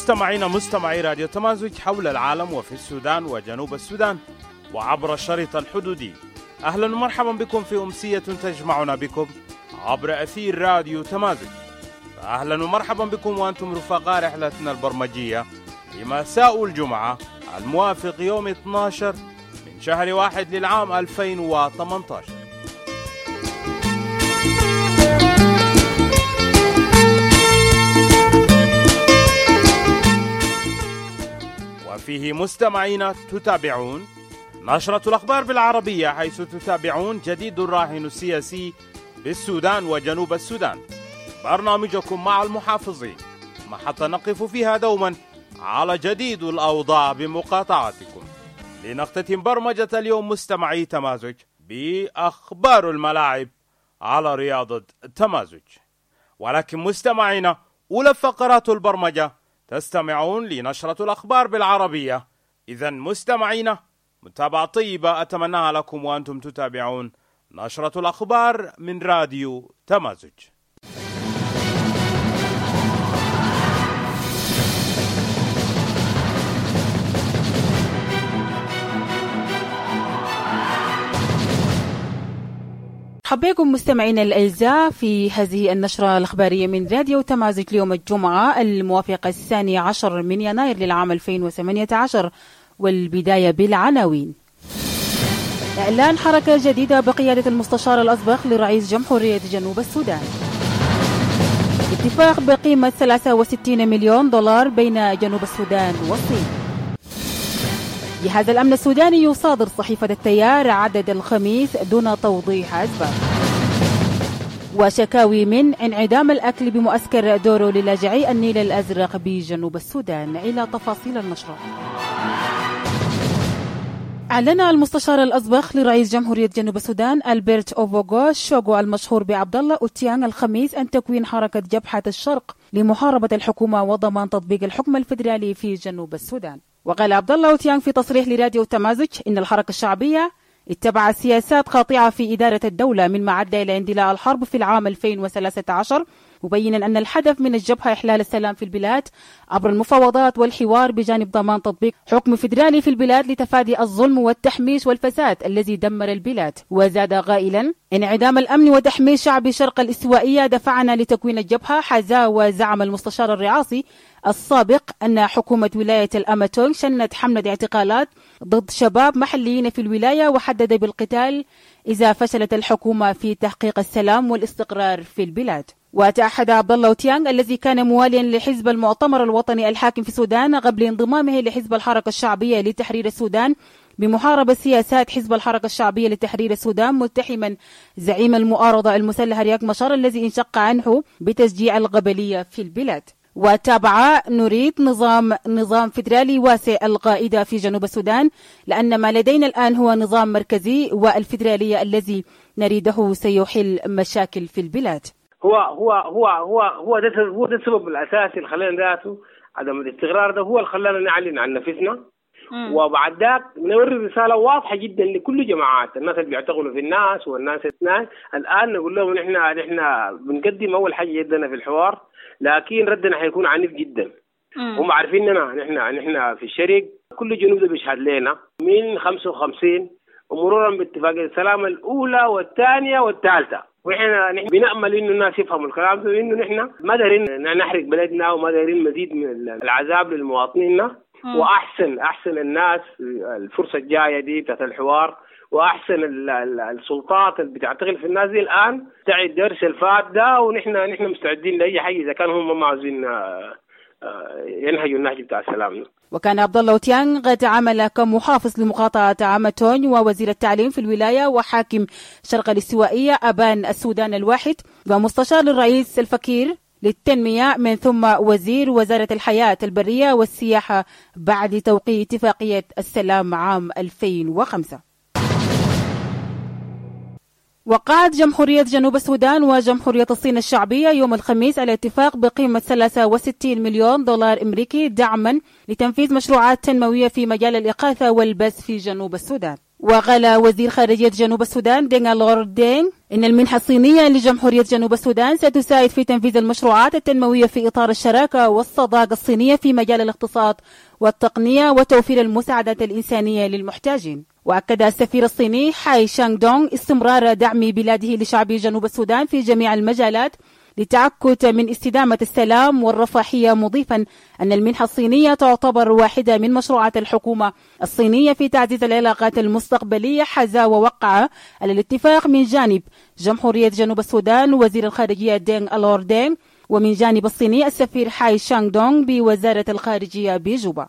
مستمعي راديو تمازج حول العالم وفي السودان وجنوب السودان وعبر الشريط الحدودي. أهلا ومرحبا بكم في أمسية تجمعنا بكم عبر أثير راديو تمازج. أهلا ومرحبا بكم وأنتم رفقاء رحلتنا البرمجية لمساء الجمعة الموافق يوم 12 من شهر 1 للعام 2018. وفيه مستمعين تتابعون نشرة الأخبار بالعربية، حيث تتابعون جديد الراهن السياسي بالسودان وجنوب السودان، برنامجكم مع المحافظين، محطة نقف فيها دوما على جديد الأوضاع بمقاطعتكم. لنختتم برمجة اليوم مستمعي تمازج بأخبار الملاعب على رياضة تمازج. ولكن مستمعينا، أولى فقرات البرمجة تستمعون لنشرة الأخبار بالعربية. إذن مستمعينا، متابعة طيبة أتمناها لكم وأنتم تتابعون نشرة الأخبار من راديو تمازج. حبيكم مستمعين الأعزاء في هذه النشرة الأخبارية من راديو تمازج اليوم الجمعة الموافق 12 من يناير للعام 2018، والبداية بالعناوين. إعلان حركة جديدة بقيادة المستشار الأسبق لرئيس جمهورية جنوب السودان. اتفاق بقيمة 63 مليون دولار بين جنوب السودان والصين. جهاز الأمن السوداني يصادر صحيفة التيار عدد الخميس دون توضيح أسباب. وشكاوي من انعدام الأكل بمعسكر دورو للاجئي النيل الأزرق بجنوب السودان. إلى تفاصيل النشرة. أعلن المستشار الأسبق لرئيس جمهورية جنوب السودان ألبرت أوفوغو شوغو المشهور بعبد الله أوتيانغ الخميس أن تكوين حركة جبهة الشرق لمحاربة الحكومة وضمان تطبيق الحكم الفيدرالي في جنوب السودان. وقال عبد الله أوتيانغ في تصريح لراديو تمازج إن الحركة الشعبية اتبعت سياسات قاطعة في إدارة الدولة مما أدى إلى اندلاع الحرب في العام 2013، مبينا أن الهدف من الجبهة إحلال السلام في البلاد عبر المفاوضات والحوار بجانب ضمان تطبيق حكم فيدرالي في البلاد لتفادي الظلم والتحميش والفساد الذي دمر البلاد. وزاد قائلا: انعدام الأمن وتحميش شعب شرق الاستوائية دفعنا لتكوين الجبهة. حذا وزعم المستشار الرئاسي السابق أن حكومة ولاية الأماتونغ شنت حملة اعتقالات ضد شباب محليين في الولاية، وحدد بالقتال إذا فشلت الحكومة في تحقيق السلام والاستقرار في البلاد. وتأحد عبد الله أوتيانغ الذي كان مواليا لحزب المؤتمر الوطني الحاكم في السودان قبل انضمامه لحزب الحركة الشعبية لتحرير السودان بمحاربة سياسات حزب الحركة الشعبية لتحرير السودان، متهما زعيم المعارضة المسلح رياك مشار الذي انشق عنه بتشجيع القبلية في البلاد. وتابع: نريد نظام فيدرالي واسع القاعدة في جنوب السودان، لأن ما لدينا الآن هو نظام مركزي، والفيدرالية الذي نريده سيحل مشاكل في البلاد. هو ده السبب الأساسي اللي خلانا ذاته عدم الاستقرار ده، هو اللي خلانا نعلن عن نفسنا. وبعد ذاك نوري رسالة واضحة جدا لكل جماعات الناس اللي بيعتقلوا في الناس والناس الآن نقول لهم نحن بنقدم أول حاجة جدنا في الحوار، لكن ردنا حيكون عنيف جدا. هم عارفيننا نحن في الشرق، كل جنوب ده بيشهد لنا من 55 ومرورا باتفاقية السلام الأولى والثانية والثالثة، وإحنا بنأمل إنه الناس يفهموا الكلام ده، إنه نحن ما دارين نحرق بلدنا وما دارين مزيد من العذاب للمواطنين. وأحسن الناس الفرصة الجاية دي بتاعت الحوار، وأحسن السلطات اللي بتعتقل في الناس دي الآن تعيد درس الفات ده، ونحن مستعدين لأي حاجة إذا كان هم ما عاوزين ينهجوا النهج بتاع السلام. وكان عبد الله أوتيانغ قد عمل كمحافظ لمقاطعة عامتونج ووزير التعليم في الولاية وحاكم شرق الاستوائية أبان السودان الواحد، ومستشار للرئيس الفكير للتنمية، من ثم وزير وزارة الحياة البرية والسياحة بعد توقيع اتفاقية السلام عام 2005. وقعت جمهورية جنوب السودان وجمهورية الصين الشعبية يوم الخميس على اتفاق بقيمة 63 مليون دولار أمريكي دعما لتنفيذ مشروعات تنموية في مجال الإغاثة والبث في جنوب السودان. وقال وزير خارجية جنوب السودان دينغ لورد دينغ إن المنحة الصينية لجمهورية جنوب السودان ستساعد في تنفيذ المشروعات التنموية في إطار الشراكة والصداقة الصينية في مجال الاقتصاد والتقنية وتوفير المساعدات الإنسانية للمحتاجين. وأكد السفير الصيني حاي شانغ دونغ استمرار دعم بلاده لشعب جنوب السودان في جميع المجالات لتأكد من استدامة السلام والرفاهية، مضيفا أن المنحة الصينية تعتبر واحدة من مشروعات الحكومة الصينية في تعزيز العلاقات المستقبلية. حذا ووقع على الاتفاق من جانب جمهورية جنوب السودان وزير الخارجية دينغ لورد دينغ، ومن جانب الصيني السفير حاي شانغ دونغ بوزارة الخارجية بجوبا.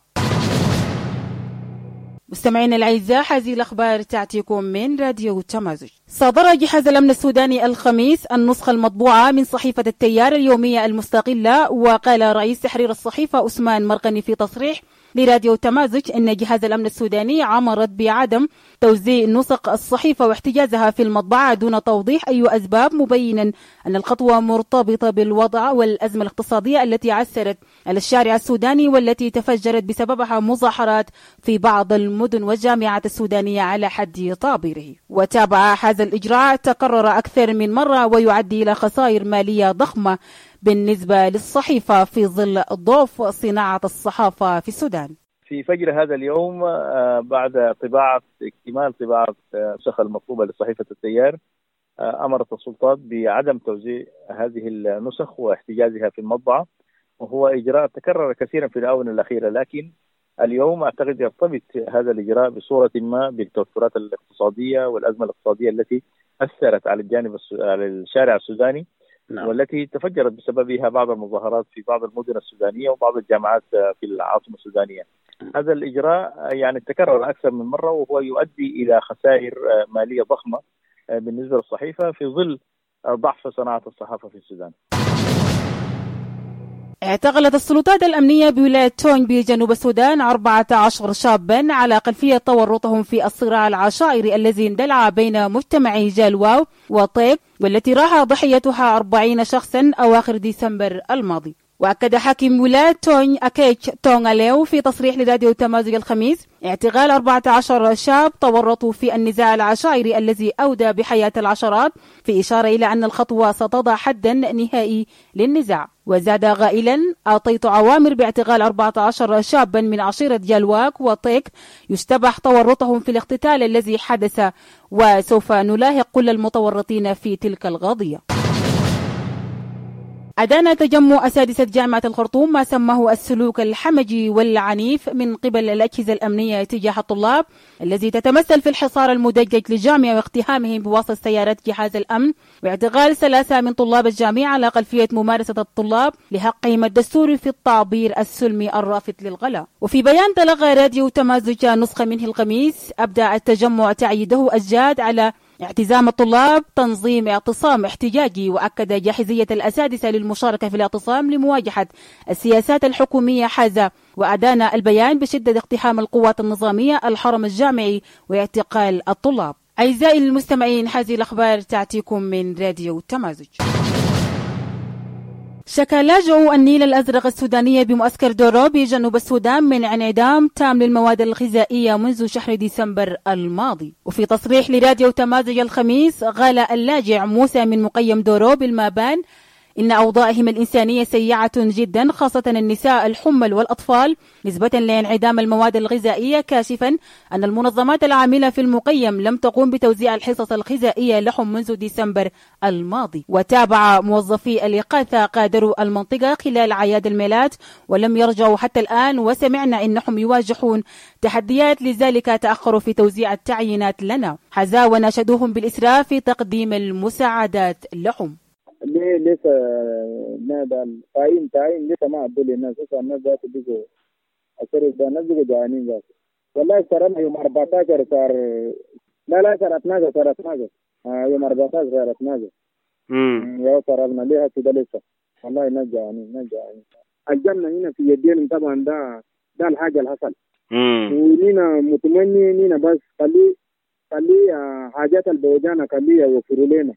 مستمعينا الأعزاء، هذه الأخبار تأتيكم من راديو تمازج. صدر جهاز الأمن السوداني الخميس النسخة المطبوعة من صحيفة التيار اليومية المستقلة. وقال رئيس تحرير الصحيفة أسمان مرقني في تصريح لراديو تمازج إن جهاز الأمن السوداني عمرت بعدم توزيع نسخ الصحيفة واحتجازها في المطبعة دون توضيح أي أسباب، مبينا أن الخطوة مرتبطة بالوضع والأزمة الاقتصادية التي عثرت على الشارع السوداني والتي تفجرت بسببها مظاهرات في بعض المدن والجامعات السودانية على حد طابره. وتابع هذا الإجراء تكرر أكثر من مرة ويؤدي إلى خسائر مالية ضخمة بالنسبة للصحيفة في ظل ضعف صناعة الصحافة في السودان. في فجر هذا اليوم بعد اكتمال طباعة النسخ المطلوبة لصحيفة التيار، أمرت السلطات بعدم توزيع هذه النسخ واحتجازها في المطبعة، وهو إجراء تكرر كثيرا في الآونة الأخيرة، لكن اليوم أعتقد يرتبط هذا الإجراء بصورة ما بالتوترات الاقتصادية والأزمة الاقتصادية التي أثرت على على الشارع السوداني، والتي تفجرت بسببها بعض المظاهرات في بعض المدن السودانية وبعض الجامعات في العاصمة السودانية. هذا الإجراء يعني تكرر أكثر من مرة، وهو يؤدي إلى خسائر مالية ضخمة بالنسبة للصحيفة في ظل ضعف صناعة الصحافة في السودان. اعتقلت السلطات الأمنية بولاية تونج بجنوب السودان 14 شابا على خلفية تورطهم في الصراع العشائري الذي اندلع بين مجتمعي جالواو وطيب، والتي راح ضحيتها 40 شخصا أواخر ديسمبر الماضي. وأكد حاكم ولاية تونج أكيتش تونغاليو في تصريح لراديو تمازج الخميس اعتقال 14 شاب تورطوا في النزاع العشائري الذي أودى بحياة العشرات، في إشارة إلى أن الخطوة ستضع حدا نهائي للنزاع. وزاد قائلا: أعطيت أوامر باعتقال 14 شابا من عشيرة جالواك وطيك يشتبه تورطهم في الاقتتال الذي حدث، وسوف نلاحق كل المتورطين في تلك القضية. أدان تجمع أساتذة جامعة الخرطوم ما سماه السلوك الحمجي والعنيف من قبل الأجهزة الأمنية تجاه الطلاب، الذي تتمثل في الحصار المدجج للجامعة واقتحامهم بواسطة سيارات جهاز الأمن، واعتقال 3 من طلاب الجامعة على خلفية ممارسة الطلاب لحقهم الدستوري في التعبير السلمي الرافض للغلاء. وفي بيان تلقى راديو تمازج نسخة منه الخميس، أبدأ التجمع تأييده الجاد على اعتزام الطلاب تنظيم اعتصام احتجاجي، وأكد جاهزية الأساتذة للمشاركة في الاعتصام لمواجهة السياسات الحكومية حازة. وأدان البيان بشدة اقتحام القوات النظامية الحرم الجامعي واعتقال الطلاب. أعزائي المستمعين، هذه الأخبار تأتيكم من راديو تمازج. شكى لاجئو النيل الأزرق السودانية بمعسكر دورو بجنوب السودان من انعدام تام للمواد الغذائية منذ شهر ديسمبر الماضي. وفي تصريح لراديو تمازج الخميس، قال اللاجئ موسى من مقيم دورو بالمابان إن أوضاعهم الإنسانية سيئة جدا، خاصة النساء الحمل والأطفال، نسبة لانعدام المواد الغذائية، كاشفا أن المنظمات العاملة في المقيم لم تقوم بتوزيع الحصص الغذائية لهم منذ ديسمبر الماضي. وتابع موظفي الإغاثة قادروا المنطقة خلال أعياد الميلاد ولم يرجعوا حتى الآن، وسمعنا إنهم يواجهون تحديات، لذلك تأخروا في توزيع التعيينات لنا. حذا وناشدوهم بالإسراف في تقديم المساعدات لهم. ليه لسه نادى تعيين لسه ما عدوا لي الناس، لسه الناس ذات بيجوا أصير الناس بيجوا جوانين ذات. والله صرنا يوم 14 صار لا صار 12 صار 12 يوم 14 صار 12 يا صرنا ليها كده لسه. والله الناس جوانين الجنة هنا في يدين طبعا، ده الحاجة اللي حصل. ونينا متمني نينا بس خلي حاجات البوجانة خليه يوفروا لنا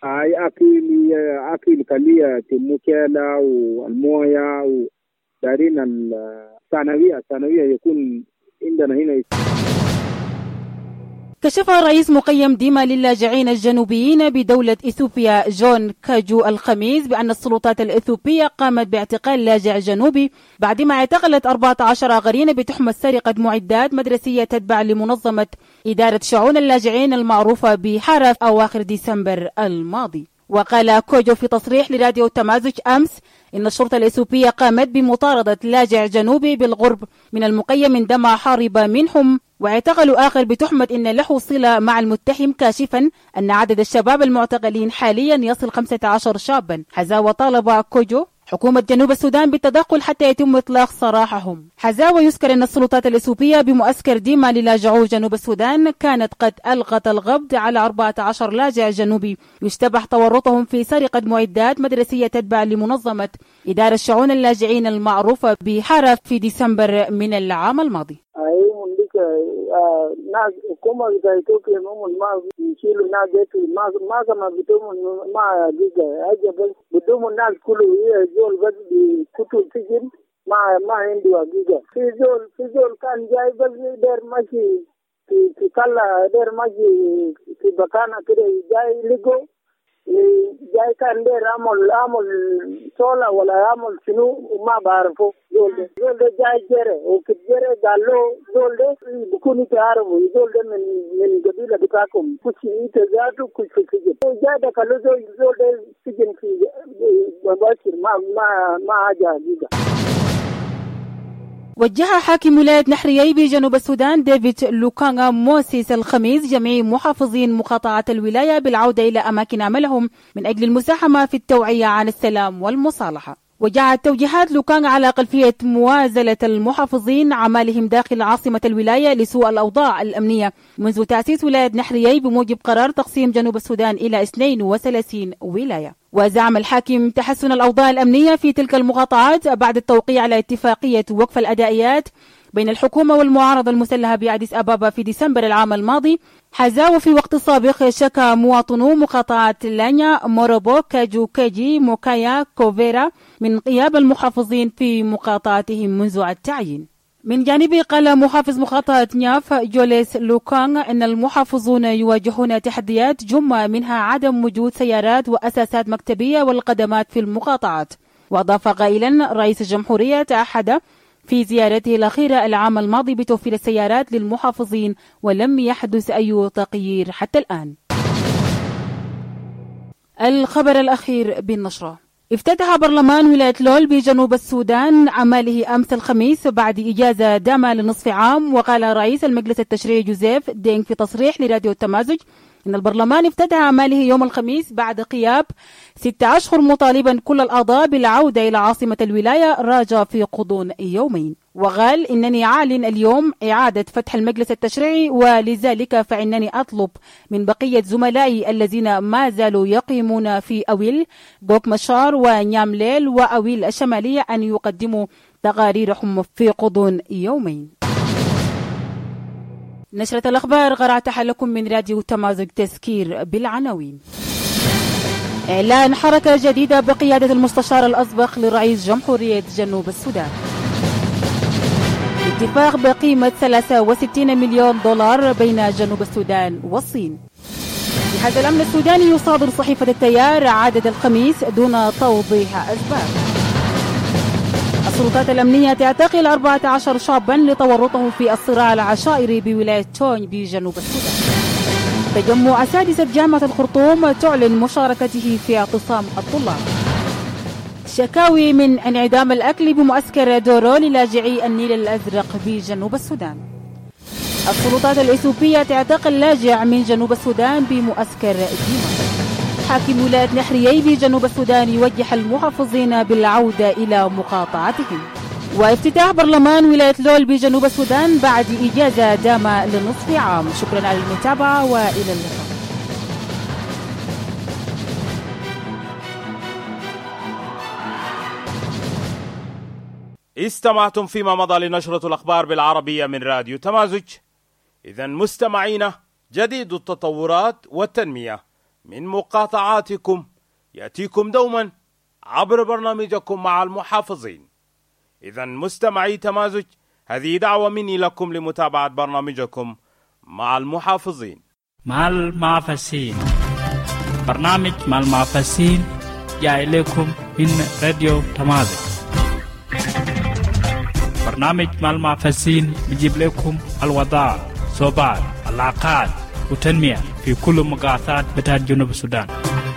أكل كلية المكيلة والموية، ودارين الثانوية يكون عندنا هنا. كشف رئيس مقيم ديما للاجئين الجنوبيين بدولة إثيوبيا جون كاجو الخميس بأن السلطات الإثيوبية قامت باعتقال لاجئ جنوبي بعدما اعتقلت 14 آخرين بتهمة سرقة معدات مدرسية تتبع لمنظمة إدارة شؤون اللاجئين المعروفة بحرف أواخر ديسمبر الماضي. وقال كوجو في تصريح لراديو التمازج أمس إن الشرطة الإثيوبية قامت بمطاردة لاجئ جنوبي بالغرب من المقيم عندما حارب منهم، واعتقلوا آخر بتهمة إن له صلة مع المتهم، كاشفا أن عدد الشباب المعتقلين حاليا يصل 15 شابا. حزاوة طالب كوجو حكومة جنوب السودان بالتدخل حتى يتم إطلاق سراحهم. حزاوة يذكر أن السلطات الإثيوبية بمعسكر ديما للاجئو جنوب السودان كانت قد ألغت القبض على 14 لاجئ جنوبي يشتبه تورطهم في سرقة معدات مدرسية تتبع لمنظمة إدارة شؤون اللاجئين المعروفة بحرف في ديسمبر من العام الماضي. ناس حكومة إثيوبيا ما يشيلوا ناس ما كما بدهم ما جيجا أجا بس بدهم الناس كله يزول بس بكتب سجن ما عنده جيجا في زول كان جاي بس دير ماشي في كلا دير ماشي في بكانا كده جاي لقو جاي كان دير عمل صولة ولا عمل شنو وما بعرفه زول ده جاي جري وكجري قال له زول ده بكون تعرفوا زول ده من قبيلة بتاعكم كش يتزادوا كش في السجن جاي ده قال له زول ده سجن في مباشر ما حاجة جيجا. وجه حاكم ولاية نحريي بجنوب السودان ديفيد لوكانغا موسيس الخميس جميع محافظين مقاطعة الولاية بالعودة إلى أماكن عملهم من أجل المساهمة في التوعية عن السلام والمصالحة. وجاءت توجيهات لوكانغا على خلفية موازلة المحافظين أعمالهم داخل عاصمة الولاية لسوء الأوضاع الأمنية منذ تأسيس ولاية نحريي بموجب قرار تقسيم جنوب السودان إلى 32 ولاية. وزعم الحاكم تحسن الأوضاع الأمنية في تلك المقاطعات بعد التوقيع على اتفاقية وقف الأدائيات بين الحكومة والمعارضة المسلحة بأديس أبابا في ديسمبر العام الماضي. حزاو في وقت سابق شكى مواطنو مقاطعة لانيا، موروبو، كاجو، كاجي، موكايا، كوفيرا من غياب المحافظين في مقاطعتهم منذ التعيين. من جانبه قال محافظ مقاطعة نياف جوليس لوكانغ أن المحافظون يواجهون تحديات جمة منها عدم وجود سيارات وأساسات مكتبية والخدمات في المقاطعات. وأضاف قائلا رئيس الجمهورية تعهد في زيارته الأخيرة العام الماضي بتوفير السيارات للمحافظين ولم يحدث أي تغيير حتى الآن. الخبر الأخير بالنشرة: افتتح برلمان ولاية لول بجنوب السودان أعماله أمس الخميس بعد إجازة دامة لنصف عام. وقال رئيس المجلس التشريعي جوزيف دينغ في تصريح لراديو التمازج إن البرلمان افتتح أعماله يوم الخميس بعد غياب 6 أشهر مطالبا كل الأعضاء بالعودة إلى عاصمة الولاية راجع في غضون يومين. وقال إنني أعلن اليوم إعادة فتح المجلس التشريعي، ولذلك فإنني أطلب من بقية زملائي الذين ما زالوا يقيمون في أويل، غوك مشار ونيامليل وأويل الشمالية أن يقدموا تقاريرهم في غضون يومين. نشرة الأخبار قرأتها لكم من راديو تمازج. تذكير بالعناوين: إعلان حركة جديدة بقيادة المستشار الأسبق لرئيس جمهورية جنوب السودان. اتفاق بقيمة 63 مليون دولار بين جنوب السودان والصين. جهاز الأمن السوداني يصادر صحيفة التيار عادة الخميس دون توضيح أسباب. السلطات الأمنية تعتقل 14 شابا لتورطهم في الصراع العشائري بولاية تونج بجنوب السودان. تجمع أساتذة جامعة الخرطوم تعلن مشاركته في اعتصام الطلاب. شكاوي من انعدام الأكل بمعسكر دورو للاجئي النيل الأزرق بجنوب السودان. السلطات الإثيوبية تعتقل لاجئ من جنوب السودان بمعسكر ديما. حاكم ولاية نحريي بجنوب السودان يوجه المحافظين بالعودة إلى مقاطعتهم. وافتتاح برلمان ولاية لول بجنوب السودان بعد إجازة دامة لنصف عام. شكرا على المتابعة وإلى اللقاء. استمعتم فيما مضى لنشرة الأخبار بالعربية من راديو تمازج. إذن مستمعينا، جديد التطورات والتنمية من مقاطعاتكم يأتيكم دوما عبر برنامجكم مع المحافظين. إذن مستمعي تمازج، هذه دعوة مني لكم لمتابعة برنامجكم مع المحافظين. مع المعفسين. برنامج مع المعفسين جاء إليكم من راديو تمازق. برنامج مع المعفسين بيجيب لكم الوضع صوبات العلاقات وتنمية في كل مقاطعات بتاعت جنوب السودان.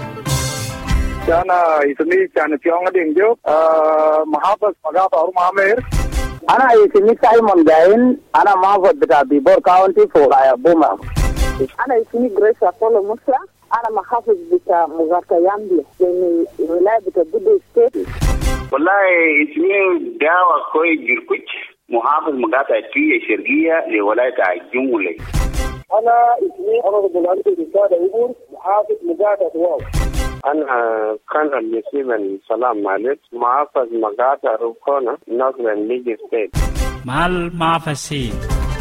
أنا اسمي كان في عندي جو محافظ مقاطع أروم عامر. أنا اسمي سايمون جاين. أنا محافظ بتاع بيبور كاونتي فوق بوما. أنا اسمي جريس أبولو موسى. أنا محافظ بتاع مغاركة يامبي من ولاية بتاع بودو ستيت. والله اسمي داوى كوي جركوش محافظ مقاطع تي الشرقية لولاية الجمهورية. أنا اسمي أنا بلانتي بسادة أبور محافظ مقاطع واو. أنا كان المسلم سلام عليك محافظ مقاطع روكونا نورثرن ليج ستيت. مع المعفسين.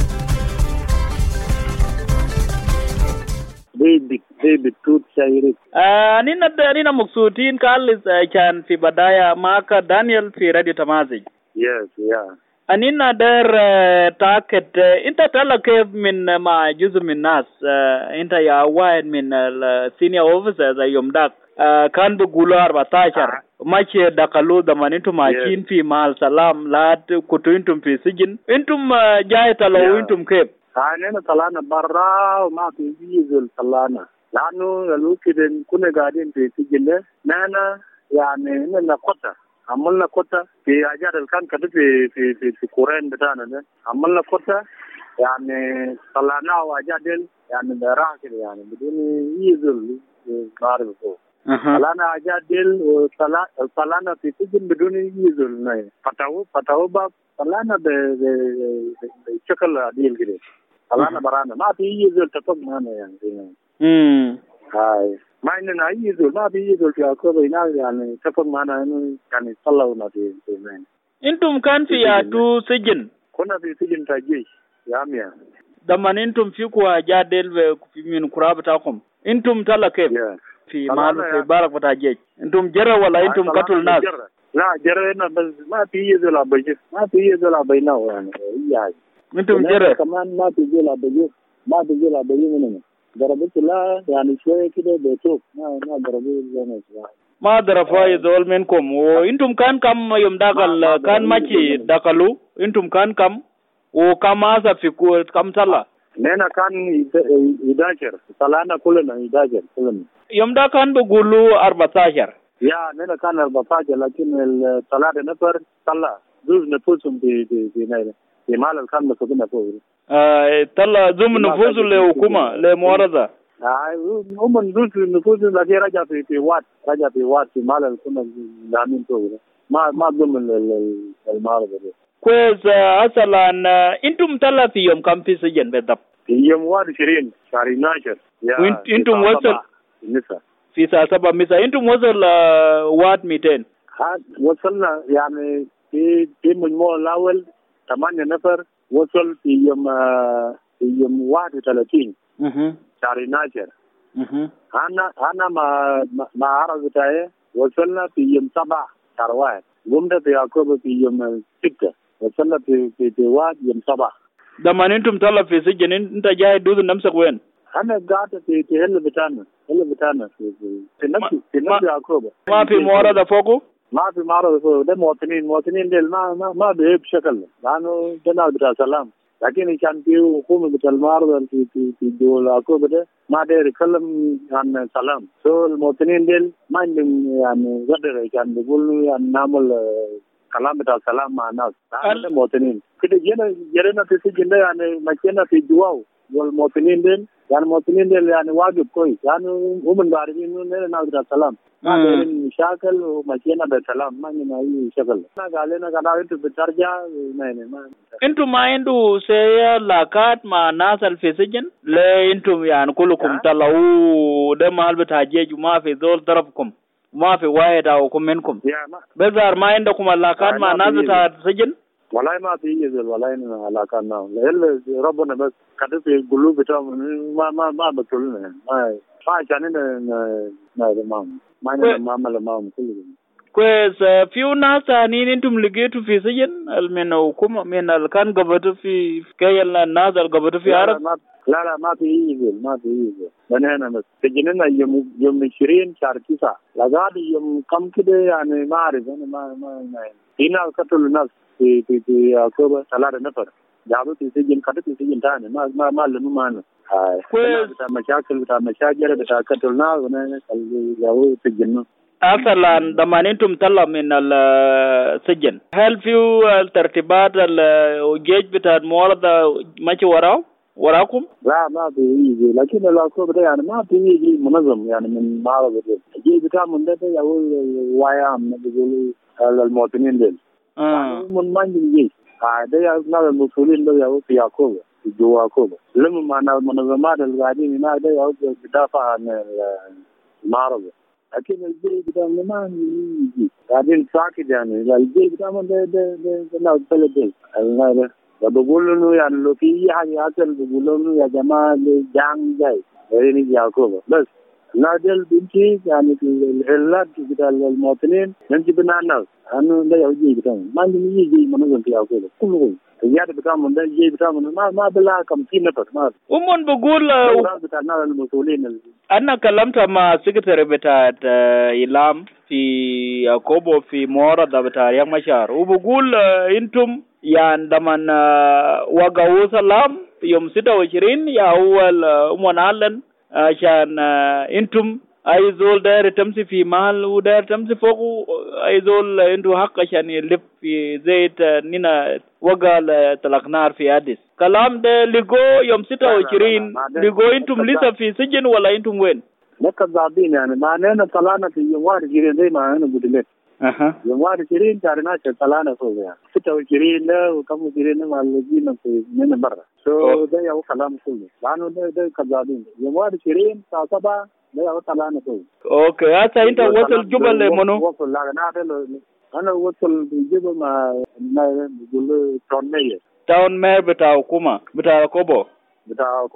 David Tooth Shairi. Nina muksutin kalis كان في بداية معك دانيال في راديو تمازج. Yes, yeah. أنينا در تاكد أنت تلا كيف من مع جزء من الناس أنت يا واحد من السينيور أوفيسرز يوم داك كان بيقولوا 14 ماشي دخلوا دمان أنتم ماشيين في مال سلام لا كنتوا أنتم في سجن أنتم جاي تلو أنتم كيف؟ أنا طلعنا برا وما في جيزل طلعنا لأنه الوكيل كنا قاعدين في سجن نحن يعني إننا قطة عملنا قطة في أجار الكان كده في كورين بتاعنا ده عملنا قطة يعني طلعناه وأجادل يعني براح كده يعني بدون يزل عارف هو طلعنا أجادل وطلعنا في سجن بدون يزل ناي فتاو باب طلعنا بشكل عديل كده طلعنا برانا ما في يزل تطب معنا يعني هاي ما عندنا أي يزول ما في يزول في عقوبة هنا يعني اتفق معنا إنه يعني يطلعونا في زين. أنتم كان في أدو سجن؟ كنا في سجن تاجيش يا ميا. دمان أنتم فيكوا جادل من قرابتكم. أنتم تلا كيف؟ في مال في بارك بتاجيش. أنتم جرا ولا أنتم قتل ناس؟ لا جرا بس ما في يزول أبيج ما في يزول أبينا يعني يعني. أنتم جرا. كمان ما في يزول أبيج ما في يزول أبيج مننا. ضربت لا يعني شوية كده بيتوب ما ضربوا لنا شوية ما ضربوا يزول منكم وانتم كان كم يوم داخل كان ماشي داخلوا انتم كان كم وكم هذا في كم طلع نحن كان 11 طلعنا كلنا 11 كلنا يوم ده كان بيقولوا 14 يا نحن كان 14 لكن الثلاثة نفر طلع دوز نفوسهم في نايل في مال الكان مسكين فوق طلع ضمن نفوذ لحكومة لمعارضة. هم نفوذ لكن رجع في وات في مال الكنا دامين فوق ما ضمن المعارضة. كويس أصلاً أنتم طلع في يوم كم في سجن بالضبط؟ في يوم 21 شهر 12. أنتم وصل في ساعة 7 مساء أنتم وصل وات 200. وصلنا يعني في المجموعة الأول 8 نفر وصل في يوم 31 شهر 12. أنا مع عرض بتاعي وصلنا في يوم 7 شهر 1 قمنا في عقوبة في يوم 6 وصلنا في واد يوم 7. لما أنتم طلع في سجن أنت جاي دوز نمسك وين؟ أنا قاعد في هل بتاعنا في نفس عقوبة. ما في معارضة فوقه؟ ما في معارضة فوقه ده مواطنين ديل ما بيهب شكل لأنه ده ناس بتاع سلام لكن كان في حكومة بتاع المعارضة في دول عقوبة ده ما داير يتكلم عن سلام المواطنين ديل ما عندهم يعني قدر كان بيقولوا يعني نعمل كلام بتاع سلام مع الناس المواطنين كده جينا في سجن ده يعني مشينا في جواو والمواطنين ديل يعني المواطنين ديل يعني واجب كويس يعني هم عارفين انه ناس بتاع سلام ما دايرين مشاكل ومشينا بسلام ما عندنا اي شغل ما قال لنا قال انتوا بترجع ما انتم ما عنده سيا لاكات مع ناس في السجن لا انتم يعني كلكم طلعوا ده مال بتاع جيج وما في ذول ضربكم ما في واحد او منكم بظهر ما عندكم علاقات مع ناس بتاع السجن والله ما في يزل والله إننا علاقات معهم إلا ربنا بس كده في قلوب بتاعهم ما بتقولنا ما عشاننا معهم ما نعمل معهم كلهم كويس في ناس ثانيين انتم لقيتوا في سجن من حكومة من كان قبضوا في كي الناس اللي قبضوا في عرب لا ما في ينزل بنانا بس تجينا يوم 20 شهر 9 لقاعد يوم كم كده يعني ما أعرف أنا ما هنا قتلوا الناس في أكتوبر 3 نفر جابوا تسجن تاني ما لهم معنا بتاع مشاكل بتاع قتلنا ونحن جابوا سجنوا أصلا لما أنتم طلع من السجن هل في الترتيبات الجيش بتاع المعارضة ماشي وراكم؟ لا ما بيجي لكن الأكتوبر يعني ما بيجي منظم يعني من معارضة الجيش بتاع من ده يقول وايام بيقولوا المواطنين دول من ما يجي ده يقول المسؤولين ده يقول في أكتوبر في جوا أكتوبر لما معنا المنظمات اللي قاعدين هنا ده يقول بدافع عن المعارضة لكن الجيش بتاع ما يجي قاعدين ساكت يعني الجيش بتاع من ده لا بلد ده بقولوا إنه يعني لو في حاجة حصل بقولوا إنه يا جماعة جان جاي غيرني يعقوب بس نادل بنتي يعني في الحلات بتاع المواطنين نمشي بنانا أنه ده يجي بتاعهم ما عندهم يجي منظم في يعقوب كلهم الجاد بتاعهم ده يجي بتاعهم ما بلا 50 نفر ما ومن بقول بتاعنا المسؤولين أنا كلمت مع سكرتير بتاع إعلام في يعقوب وفي معارضة بتاع رياض مشار وبقول أنتم يعني دمان وقعوا سلام يوم 26 يا أول منعلن عشان أنتم أي زول داير تمشي في محل وداير تمشي فوق أي زول عنده حق عشان يلف في زيت نينا وقع طلق نار في أديس كلام ده لقوا يوم 26 لقوا أنتم لسه في سجن ولا أنتم وين؟ لك الضابين يعني معنانا طلعنا في يوم 21 زي ما أنا قلت لك يوم 21 تعرفنا طلعنا فوق يعني 26 ده وكم 20 مع الذين في من برا ده يا كلام كله لأنه ده كذابين يوم 21 الساعة 7 ده يا طلعنا فوق اوكي هسه انت وصل جبل منو؟ وصل لا أنا وصل جبل ما بيقولوا تاون مير بتاع حكومة بتاع كوبو بتاع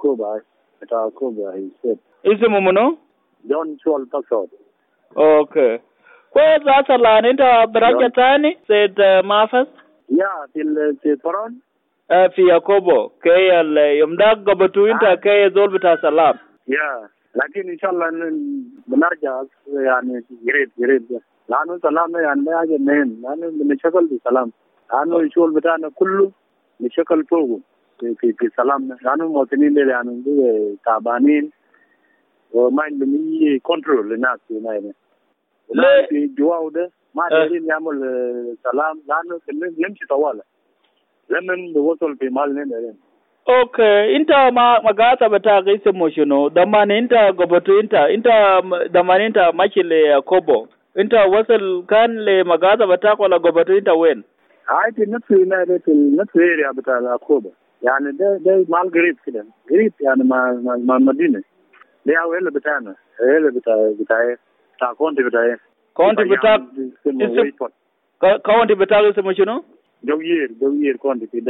كوبا هي اسمه منو؟ جون شول باسود اوكي كويس هسه انت برجع تاني سيد مافس يا في فرون في يعقوبو كي يوم ده قبطوا انت كي زول بتاع سلام يا لكن ان شاء الله بنرجع يعني قريب لانه سلام يعني ما حاجه مهم لانه بنشغل بسلام لانه الشغل بتاعنا كله نشغل فوقه في سلام لانه المواطنين دول يعني تعبانين وما عندهم اي كنترول للناس هنا في جواو ده ما قادرين يعمل سلام لانه نمشي طوالي لما نوصل في مالنا ده اوكي انت ما قاعد بتاعك اسمه شنو دمان انت قبطو انت دمان انت ماشي لكوبو انت وصل كان لمقاعد بتاعك ولا قبطو انت وين عادي نفس الاريا بتاع كوبو يعني ده مال قريب كده قريب يعني مع المدينه ده هو اللي بتاعنا اللي بتاع كونتي بتاعي كونتي بتاعك كونتي بتاعك اسمه شنو جوير كونتي في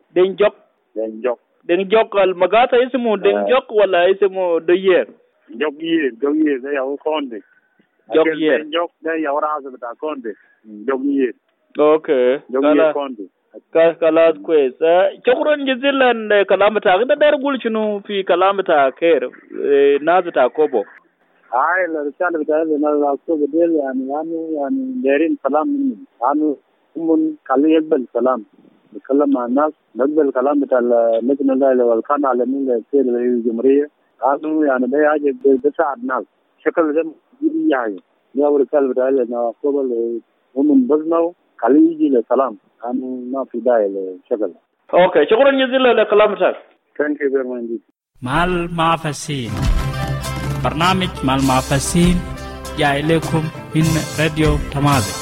دنجوك المقاطع اسمه دنجوك ولا اسمه دوير جوير ده هو كونتي جوير دنجوك ده هو راس بتاع كونتي جوير اوكي جوير كونتي خلاص كويس شكرا جزيلا كلام بتاعك انت داير تقول شنو في كلام بتاعك خير ناس بتاع كوبو هاي الرساله بتاعتي انا اقصد ديل يعني دايرين سلام مني انا من خليه يقبل سلام نتكلم مع الناس نقبل الكلام بتاع اللجنه اللي والقانون العالمي للسير الجمهوريه هذا يعني ده حاجه بتساعد الناس شكل ده يعني ده الرساله بتاعتي انا اقصد هم بزنوا خليه يجي للسلام أنا ما في داعي للشغل. أوكي شكرا جزيلا لكلامك. Thank you very much. مع المعفسين برنامج مع المعفسين جاي لكم من راديو تمازق.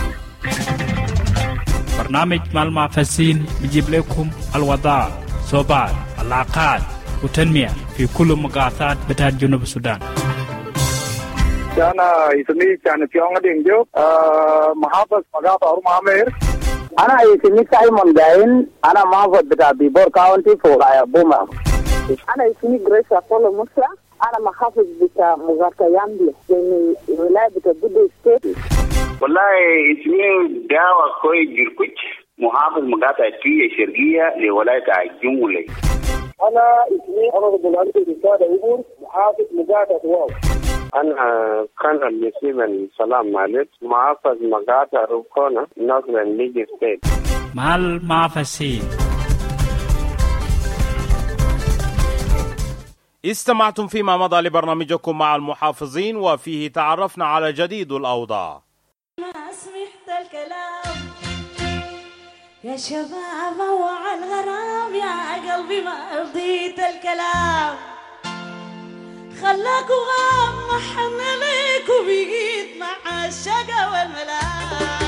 برنامج مع المعفسين بيجيب لكم الوضع صوبات العلاقات وتنمية في كل مقاطعات بتاعت جنوب السودان. أنا اسمي كان فيونغ دينجو محافظ مقاطع أمير. أنا اسمي سايمون جاين أنا محافظ بتاع بيبور كاونتي فوق بوما. أنا اسمي غريس أبولو موسى أنا محافظ بتاع مغاركة يامبي من ولاية بتاع بودو ستيت. والله اسمي داوة كوي جركوش محافظ مقاطعة التوية الشرقية لولاية الجمهورية. أنا اسمي أحمد بن رسالة أبور محافظ مقاطعة واو. أنا كان المسلم سلام مالك محافظ مقاطعة روكونا نصر نيجي ستيت. مع المعفسين. استمعتم فيما مضى لبرنامجكم مع المحافظين، وفيه تعرفنا على جديد الأوضاع. ما سمحت الكلام يا شباب وعلى الغرام، يا قلبي ما رضيت الكلام، خلاك وغام محن ليك وبقيت مع الشقا والملام.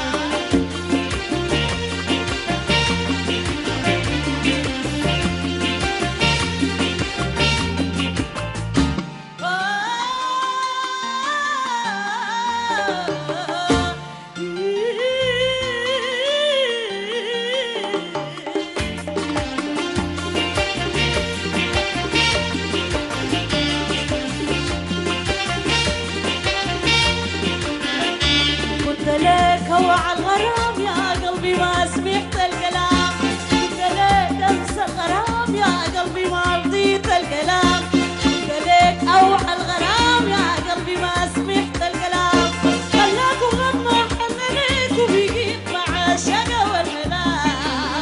وعلى الغرام يا قلبي ما سمحت الكلام، قلت ليك انسى الغرام يا قلبي ما رضيت الكلام، قلت ليك اوعى الغرام يا قلبي ما سمحت الكلام، خلاك وغمى حننيك وبقيت مع الشقا والملام.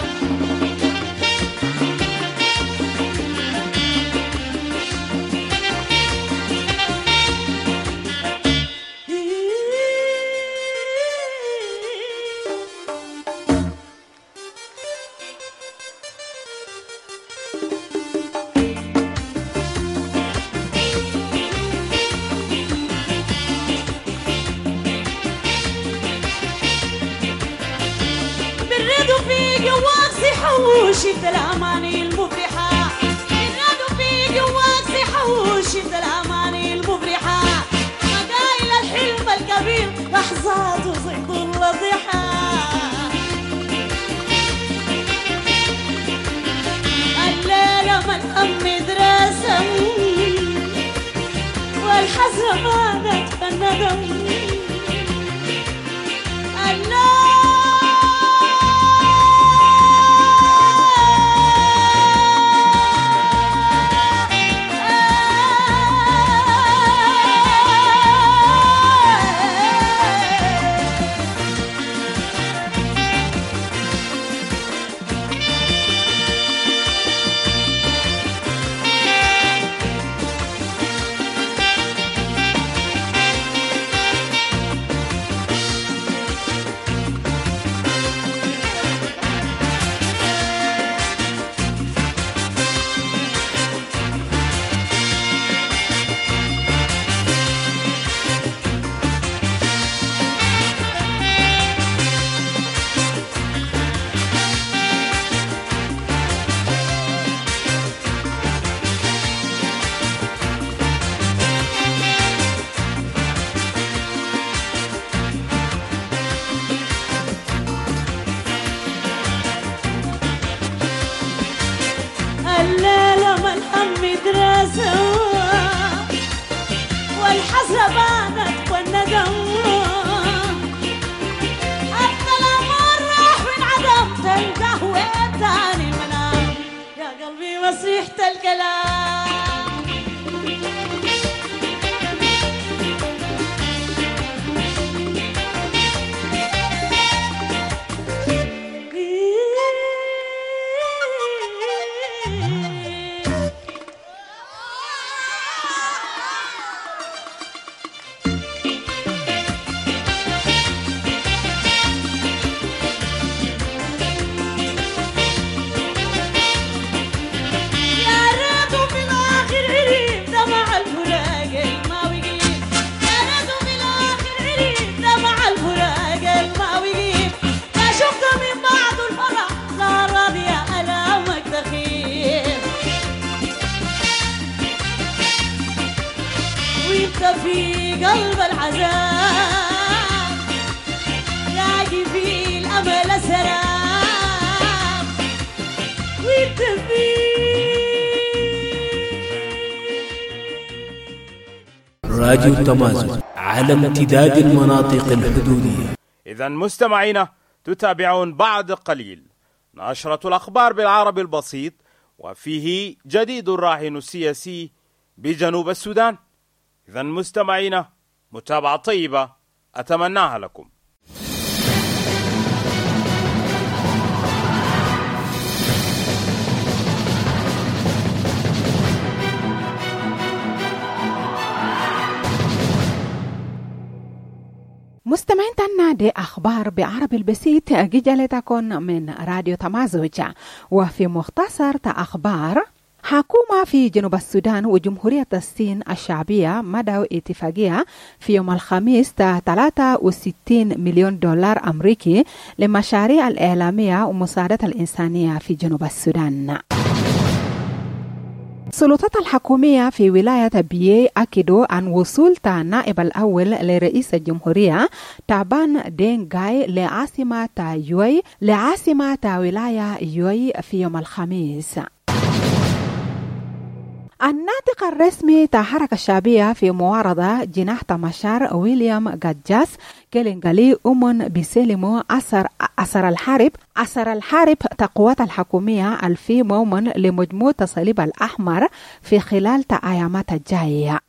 شفت الأماني المفرحة النادو في جواك سيحوش، شفت الأماني المفرحة مقايل الحلم الكبير لحظات وصيد الوضيحة. الليلة من أمي دراسة والحزن ماتت فالندم. والحسرة بانت والندم، حتى الأمر راح وانعدم تلقاه وين تاني المنام. يا قلبي مسيحة الكلام في قلب العذاب، لاقي في الأمل سلام وانت راديو تمازن على امتداد المناطق الحدودية. إذن مستمعينا، تتابعون بعد قليل نشرة الأخبار بالعربي البسيط، وفيه جديد الراهن السياسي بجنوب السودان. إذن مستمعينا، متابعة طيبة أتمناها لكم. مستمعين تنا دي أخبار بعربي البسيط جلتكن من راديو تمازوج. وفي مختصر أخبار، حكومة في جنوب السودان وجمهورية الصين الشعبية مضوا اتفاقية في يوم الخميس 63 مليون دولار أمريكي لمشاريع الإعلامية ومساعدة الإنسانية في جنوب السودان. السلطات الحكومية في ولاية بيي أكدوا عن وصول النائب الأول لرئيس الجمهورية تابان دين غاي لعاصمة ولاية يوي في يوم الخميس. الناطق الرسمي الحركة الشعبية في معارضة جناح تمشار ويليام غادجاس كيلينغالي بيسلموا أثر الحرب تقوات الحكومية الفي مومن لمجموعة الصليب الأحمر في خلال الأيامات الجاية.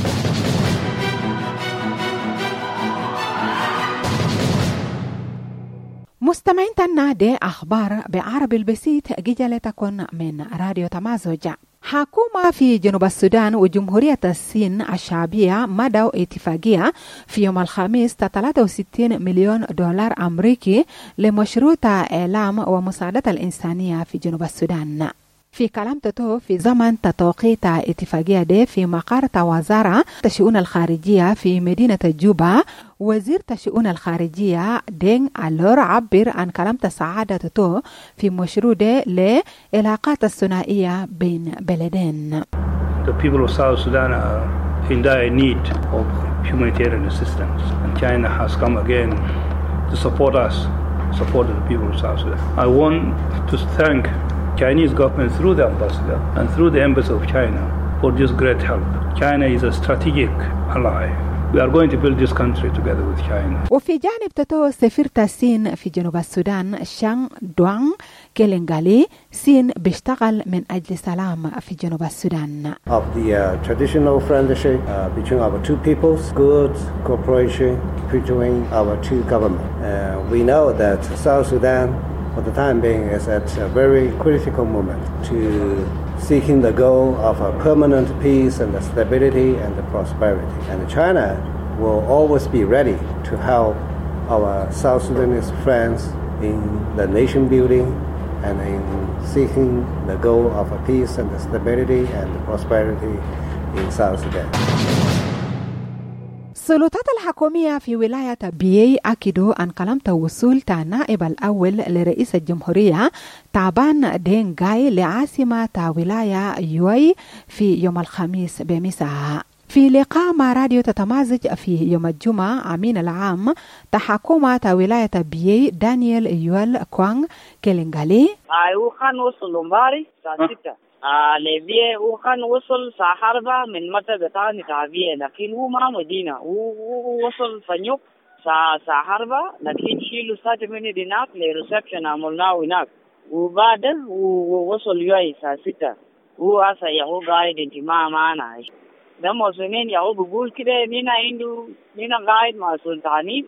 مستمعين تنادي أخبار بعربي البسيط جلتكن من راديو تمازوج. حكومة في جنوب السودان وجمهورية الصين الشعبية مضوا اتفاقية في يوم الخميس 63 مليون دولار أمريكي لمشروع إعلام ومساعدة الإنسانية في جنوب السودان. في كلام تتو في زمن توقيت اتفاقية دي في مقر وزارة الشؤون الخارجية في مدينة جوبا، وزير الشؤون الخارجية دين ألور عبر عن كلام السعادة تتو في مشروع دي لعلاقات الثنائية بين بلدين. The people of South Sudan are in dire need of humanitarian assistance, and China has come again to support the people of South Sudan. I want to thank Chinese government through the ambassador and through the embassy of China for this great help. China is a strategic ally. We are going to build this country together with China. وفي جانب تتو سفيرة الصين في جنوب السودان شانغ دوانغ كيلينغالي سين بيشتغل من أجل سلام في جنوب السودان. Of the traditional friendship between our two peoples, good cooperation between our two governments. We know that South Sudan for the time being is at a very critical moment to seeking the goal of a permanent peace and the stability and the prosperity. And China will always be ready to help our South Sudanese friends in the nation building and in seeking the goal of a peace and the stability and the prosperity in South Sudan. السلطات الحكومية في ولاية بيي أكدوا عن كلام توصول النائب الأول لرئيس الجمهورية تابان دين غاي لعاصمة ولاية يوي في يوم الخميس بمساء. في لقاء مع راديو تتمازج في يوم الجمعة أمين العام تحكومة ولاية بيي دانيال يوال كوانغ كيلينغالي وكان وصل مباري الساعة 6 ليبيا، وكان وصل ساعة 4 من مكتب تاني تعبية، لكن هو ما مدينة، هو وصل فنيوك ساعة 4، لكن شيلوا ساعة من هناك لريسبشن عملناه هناك، وبعد ووصل يوي الساعة 6. هو هسه يهو قاعد انتماء معنا. ده موسمين يهو بقول كده نينا قاعد مع السلطانين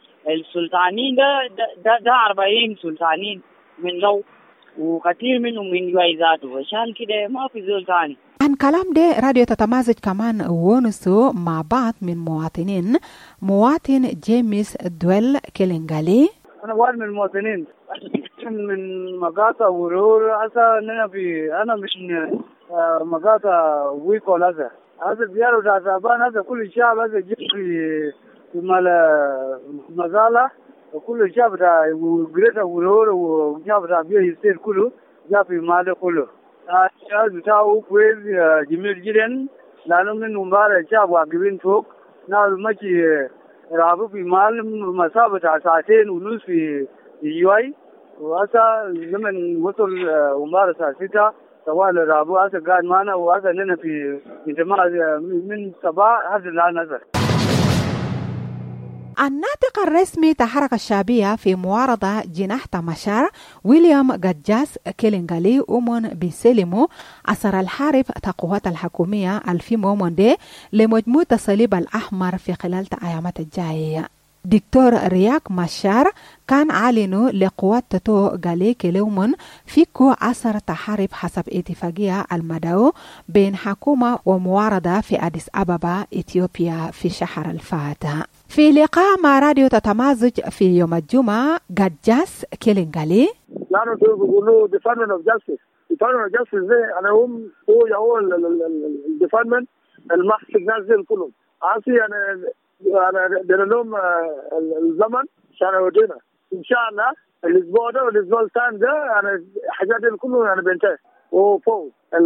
ده 40 سلطانين من لو، وكثير منهم من يويزاته، وعشان كده ما في زول ثاني. عن كلام ده راديو تتمازج كمان ونسوا مع بعض من مواطنين. مواطن جيمس دويل كيلينغالي أنا واحد من المواطنين من مقاطع ورور. أنا مش من مقاطع ويكول. هذا بيارو تعبان، هذا كل الشعب هذا جيب في مزالة، وكل الشعب وقريته ورور والشعب بيه يصير كله جاء في ماله كله. الشعب بتاعه كويس جميل جدا، لأنه من مباراه الشعب واقفين فوق ناس ماشي رابو في مال مسافة 2.5 ساعات في يوي. وهذا لمن وصل مباراه الساعة 6 سواء رابو هذا قاعد معنا، وهذا لنا في انتماء من صباح هذا الآن نزل. الناطق الرسمي تحرك الشعبية في معارضة جناح تماشار ويليام جاجاس كيلينغالي أمون بيسلمو أثر الحرب تقوات الحكومية الفي مومون دي لمجموعة الصليب الأحمر في خلال أيامات الجاية. دكتور رياك ماشار كان عالنو لقوات تتو غالي كيلومون فيكو أثر تحارب حسب اتفاقية المدعو بين حكومة ومعارضة في أديس أبابا إثيوبيا في شهر الفات. في لقاء مع راديو تتمازج في يوم الجمعة جاجاس كيلينغالي نحن بيقولوا Department of Justice. Department of Justice ده أنا هو الديبارتمنت المحسك ناس دي كلهم عاسي أنا دلهم الزمن عشان أودينا إن شاء الله الأسبوع ده والأسبوع الثاني ده أنا حاجات دي كلهم أنا بنتهي وفوق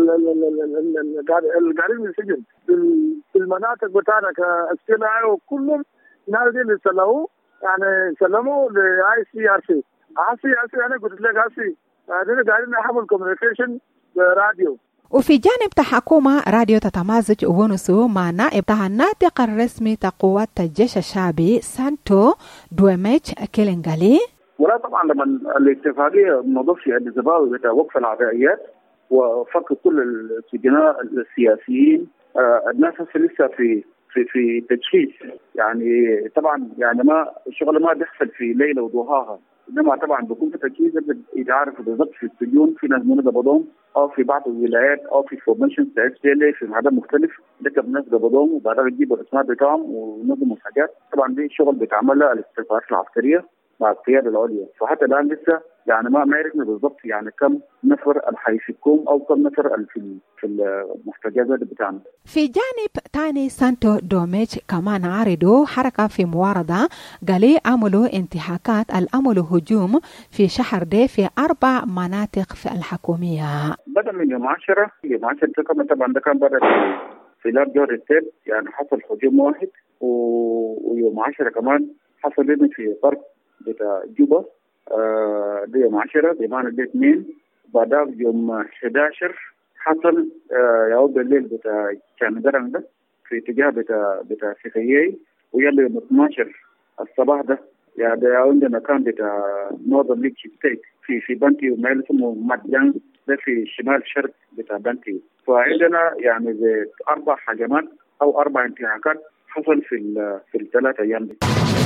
القاعدين من السجن في المناطق بتاعنا كاستيلاء وكلهم الناس دي اللي سلموا يعني سلموا لICRC. أنا قلت لك هذول قاعدين نحمل كوميونيكيشن براديو. وفي جانب تحكومة راديو تتمازج ونسو مع نائب الناطق الرسمي تقوات الجيش الشعبي سانتو دوميتش كيلينغالي. ولا طبعا لما الاتفاقية نضيف الانضباط بتاع وقف العدائيات وفك كل السجناء السياسيين الناس لسه في تجهيز يعني طبعا يعني ما الشغل ما بيحصل في ليلة وضحاها انما طبعا بيكون في تجهيز اذا عارف بالضبط في السجون في ناس منضبطهم او في بعض الولايات او في فورميشن في عدد مختلف لكن ناس قبضهم وبعدها يجيبوا الاسماء بتاعهم ونظموا الحاجات. طبعا دي الشغل بيتعملها الاستخبارات العسكريه مع القياده العليا فحتى الان لسه يعني ما عرفنا بالضبط يعني كم نفر اللي حيفكهم او كم نفر اللي في المحتجزات بتاعنا. في جانب تاني سانتو دوميتش كمان عارضوا حركه في معارضه قالوا عملوا انتهاكات الامل هجوم في شهر ده في 4 مناطق في الحكوميه. بدا من يوم 10 طبعا ده كان بدا في لاب جور التل يعني حصل هجوم واحد ويوم 10 كمان حصل لنا في فرق بتاع جوبا ده يوم 10 بمعنى ده 2 بعدها يوم 11 حصل يوم بالليل بتاع كان درن ده في اتجاه بتاع سيخيي ويلا يوم 12 الصباح ده يعني ده عندنا كان بتاع نورثern ليك ستيت في بنتي وما اسمه مديان ده في شمال شرق بتاع بنتي. فعندنا يعني 4 هجمات او 4 انتهاكات حصل في ال3 ايام دي.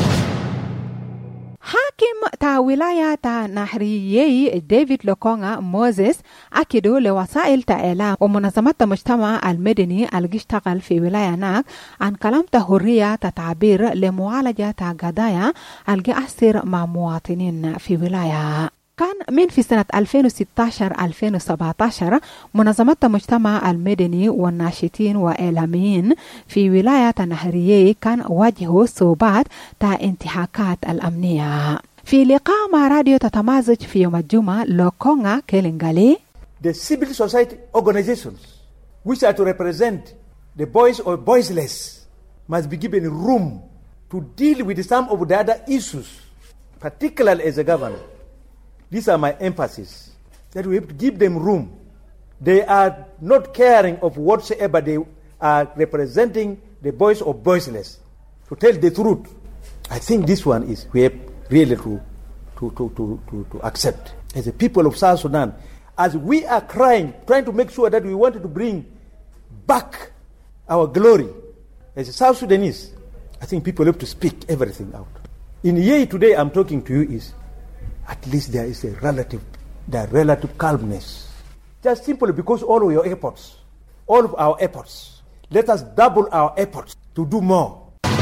حاكم تا ولاية تا نهريي ديفيد لوكونغا موزيس أكدوا لوسائل إعلام ومنظمات المجتمع المدني اللي اشتغل في ولاية ناك عن كلام حرية تعبير لمعالجة قضايا اللي أثر مع مواطنين في ولاية. كان من في سنة 2016-2017 منظمات المجتمع المدني والناشطين وإعلاميين في ولاية نهرية كان واجهوا صعوبات تا انتهاكات الأمنية. في لقاء مع راديو تتمازج في يوم الجمعة لوكونغا كيلينغالي The civil society organizations which are to represent the boys or boysless must be given room to deal with some of the other issues, particularly as a governor. These are my emphasis, that we have to give them room. They are not caring of whatsoever. They are representing the boys or boysless. To tell the truth, I think this one is we have really to accept. As the people of South Sudan, as we are trying to make sure that we wanted to bring back our glory as a South Sudanese, I think people have to speak everything out. In Yei today I'm talking to you is at least there is a relative calmness. Just simply because all of our efforts, let us double our efforts to do more.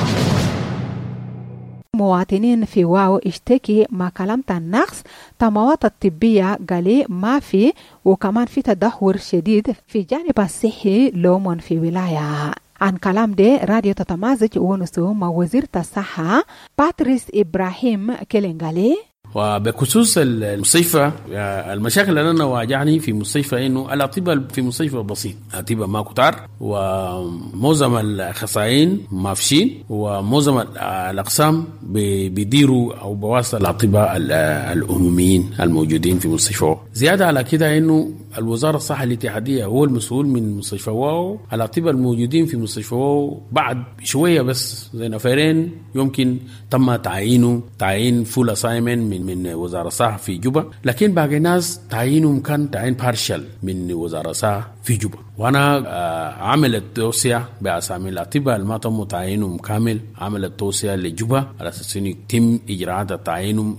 مواطنين في واو اشتكي ما كلمت النقص تموات الطبية قالي ما في وكمان في تدهور شديد في جانب الصحي لومون في ولاية. عن كلام ده راديو تتمازج ونسو مع وزيرة الصحة باتريس إبراهيم كيلينغالي. وبخصوص المستشفى المشاكل اللي أنا واجهني في مستشفى إنه الأطباء في مستشفى بسيط أطباء ما كتار ومعظم الأخصائيين مافشين ومعظم الأقسام بيديروا أو بواسطة الأطباء العموميين الموجودين في مستشفى. زيادة على كده إنه الوزارة الصحة الاتحادية هو المسؤول من مستشفى واو. الأطباء الموجودين في مستشفى واو بعد شوية بس زي نفرين يمكن تم تعيين فول اساينمنت من وزارة الصحة في جوبا، لكن باقي ناس تعيينهم كان تعيين بارشل من وزارة الصحة في جوبا. وأنا عملت توصية بأسامي الأطباء اللي ما تم تعيينهم كامل، عملت توصية لجوبا على أساس يتم إجراءات تعيينهم.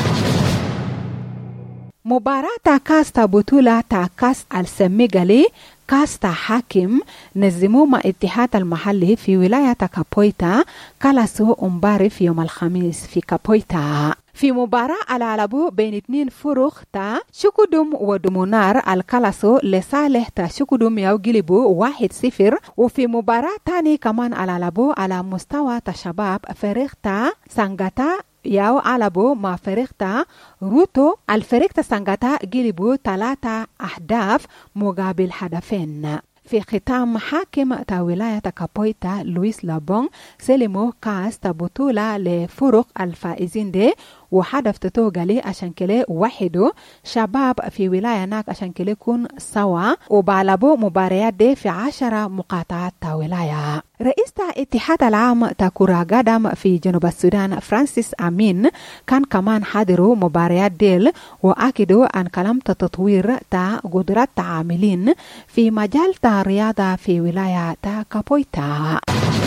مباراة كاس بطولة كاس السميغالي كاس حاكم نظموا مع اتحاد المحلي في ولاية كابويتا كالاسو امباري في يوم الخميس في كابويتا. في مباراة على لعبو بين 2 فرق شكودوم ودمونار الكالاسو لصالح شكودوم يوغلبو 1-0. وفي مباراة تاني كمان على لعبو على مستوى شباب فريق سانغاتا ياو علبو مع فريق روتو. الفريق سانغاتا جلبوا 3 أهداف مقابل هدفين. في ختام حاكم ولاية كابويتا لويس لابون سلموا كاس بطولة لفرق الفائزين دي وهدف تتوغلي عشان كله وحده شباب في ولاية ناك عشان كله يكون سوا وبعلبوا مباريات دي في 10 مقاطعات ولاية. رئيس اتحاد العام كرة قدم في جنوب السودان فرانسيس أمين كان كمان حضروا مباريات ديل وأكدوا عن كلام تطوير قدرات عاملين في مجال الرياضة في ولاية كابويتا.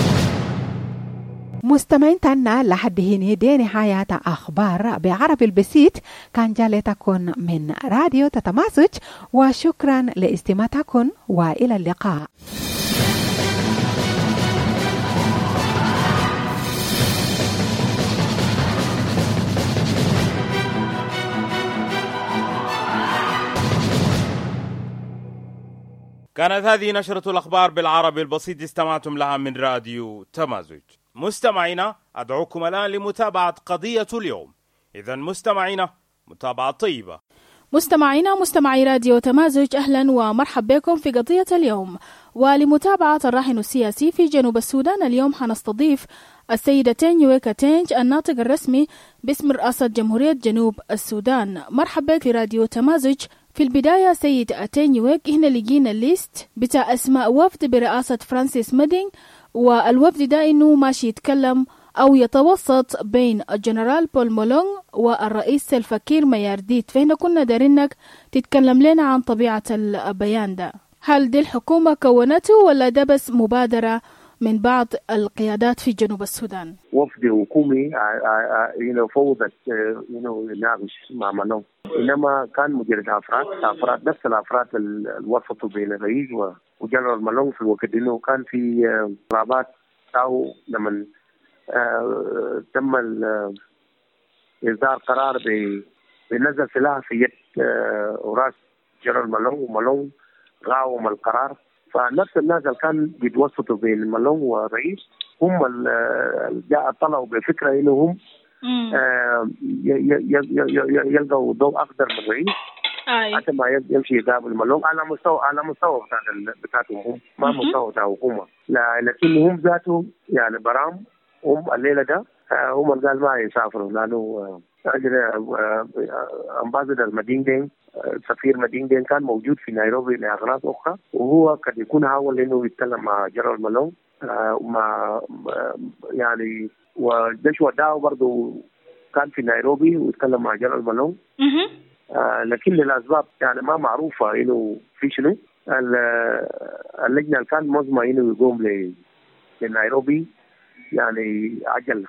مستمعين تنا لحد هنا دي نهاية أخبار بعربي البسيط كان جالتكم من راديو تتماسج، وشكرا لاستماعكم وإلى اللقاء. كانت هذه نشرة الأخبار بالعربي البسيط استمعتم لها من راديو تمازج. مستمعينا أدعوكم الآن لمتابعة قضية اليوم. إذن مستمعينا متابعة طيبة. مستمعي راديو تمازج، أهلا ومرحب بكم في قضية اليوم. ولمتابعة الراهن السياسي في جنوب السودان اليوم حنستضيف السيدة تينيويك أتينج الناطق الرسمي باسم رئاسة جمهورية جنوب السودان. مرحبا بك في راديو تمازج. في البداية سيد أتينيويك، هنا لقينا الليست بتاع أسماء وفد برئاسة فرانسيس مدين، والوفد ده إنه ماشي يتكلم أو يتوسط بين الجنرال بول مولونغ والرئيس سلفا كير ميارديت. فهنا كنا دارينك تتكلم لنا عن طبيعة البيان ده. هل دي الحكومة كونته ولا ده بس مبادرة من بعض القيادات في جنوب السودان؟ وفد حكومي فوضت يناقش مع مولونغ، إنما كان مجرد أفراد نفس الأفراد الوسط بين الرئيس وجنرال مولونغ في الوقت إنه كان في رابط أو لما تم إصدار قرار بنزل سلاح في يد وراس جنرال مولونغ، ومولونغ غاوم القرار. فنفس الناس اللي كان بيتوسطوا بين مولونغ والرئيس هم اللي جاء طلعوا بفكرة إنهم يلقوا ضوء أخضر من الرئيس حتى ما يمشي يقابل مولونغ على مستوى بتاعتهم هم، ما مستوى بتاع حكومة. لكن هم ذاتهم يعني برام هم الليلة ده هم قال ما يسافروا، لأنه أمباسادور مدينجين سفير مدينجين كان موجود في نيروبي لأغراض أخرى، وهو قد يكون حاول إنه يتكلم مع جنرال مولونغ مع يعني ودشوا داو برضو كان في نيروبي ويتكلم مع جنرال مولونغ، لكن للأسباب يعني ما معروفة إنه في شنو اللجنة كان منظمة إنه يقوم لنيروبي يعني عجل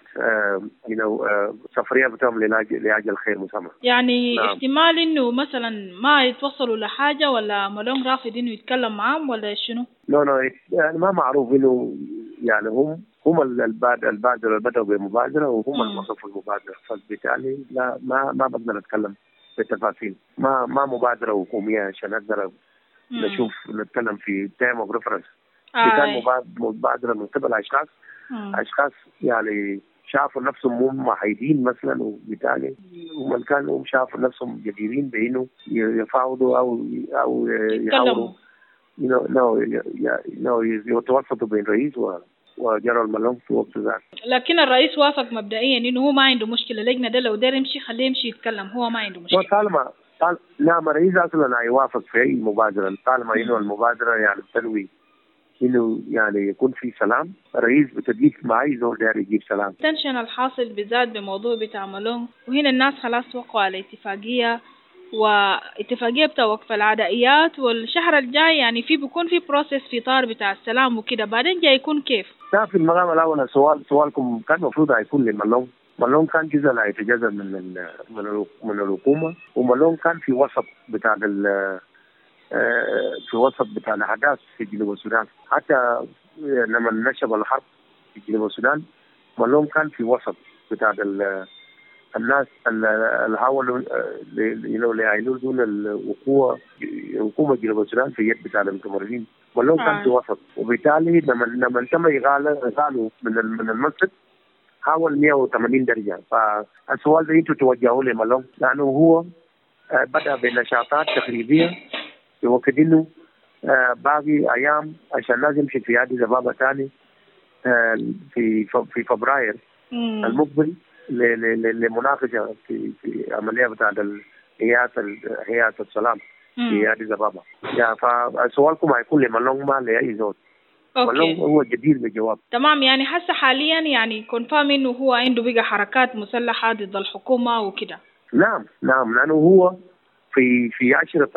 سفرية بتاعهم لأجل خير مسمى. يعني نعم. احتمال إنه مثلا ما يتوصلوا لحاجة ولا مولونغ رافض إنه يتكلم معهم ولا شنو؟ لا يعني ما معروف إنه يعني هم البادرة بدأوا بمبادرة وهم الموقفوا المبادرة، فبالتالي لا ما بقدر نتكلم بالتفاصيل. ما مبادرة حكومية عشان نقدر نتكلم في تيم اوف ريفرنس. كان مبادرة من قبل أشخاص يعني شافوا نفسهم هم محايدين مثلا، وبالتالي هم كانوا شافوا نفسهم جديرين بأنه يفاوضوا أو يحاولوا يتوسطوا بين الرئيس وجنرال مولونغ في وقت ذاك. لكن الرئيس وافق مبدئيا إنه هو ما عنده مشكلة، لجنة ده لو دار يمشي خليه يمشي يتكلم، هو ما عنده مشكلة. قال نعم الرئيس أصلا يوافق في أي مبادرة طالما إنه المبادرة يعني تنوي إنه يعني يكون في سلام. الرئيس بتديك مع أي زول داير يجيب سلام. التنشن الحاصل بالذات بموضوع بتاع مالونج، وهنا الناس خلاص وقعوا على اتفاقية بتاع وقف العدائيات، والشهر الجاي يعني بيكون في بروسيس في طار بتاع السلام وكده، بعدين جاي يكون كيف؟ لا في المقام الأول سؤالكم كان المفروض هيكون لمالونج. مالونج كان جزء لا يتجزأ من الحكومة، ومالونج كان في وسط بتاع الأحداث في جنوب السودان. حتى لما نشب الحرب في جنوب السودان مالونج كان في وسط بتاع الناس اللي حاولوا يعينوا دون الحكومة جنوب السودان في يد بتاع المتمردين. مالونج كان في وسط، وبالتالي لما تم إغاله من المسجد حاول 180 درجة. فالسؤال ده انتوا توجهوا لمالونج، لأنه هو بدأ بنشاطات تخريبية في وقت إنه باقي أيام عشان لازم يمشي في أديس أبابا ثاني في فبراير المقبل لمناقشة في عملية بتاع هيئة السلام في أديس أبابا. فسؤالكم هيكون لمالونج ما لأي زول. مالونج هو جدير بالجواب. تمام، يعني هسه حاليا يعني كونفيرم إنه هو عنده بقى حركات مسلحة ضد الحكومة وكده. نعم لأنه هو في عشرة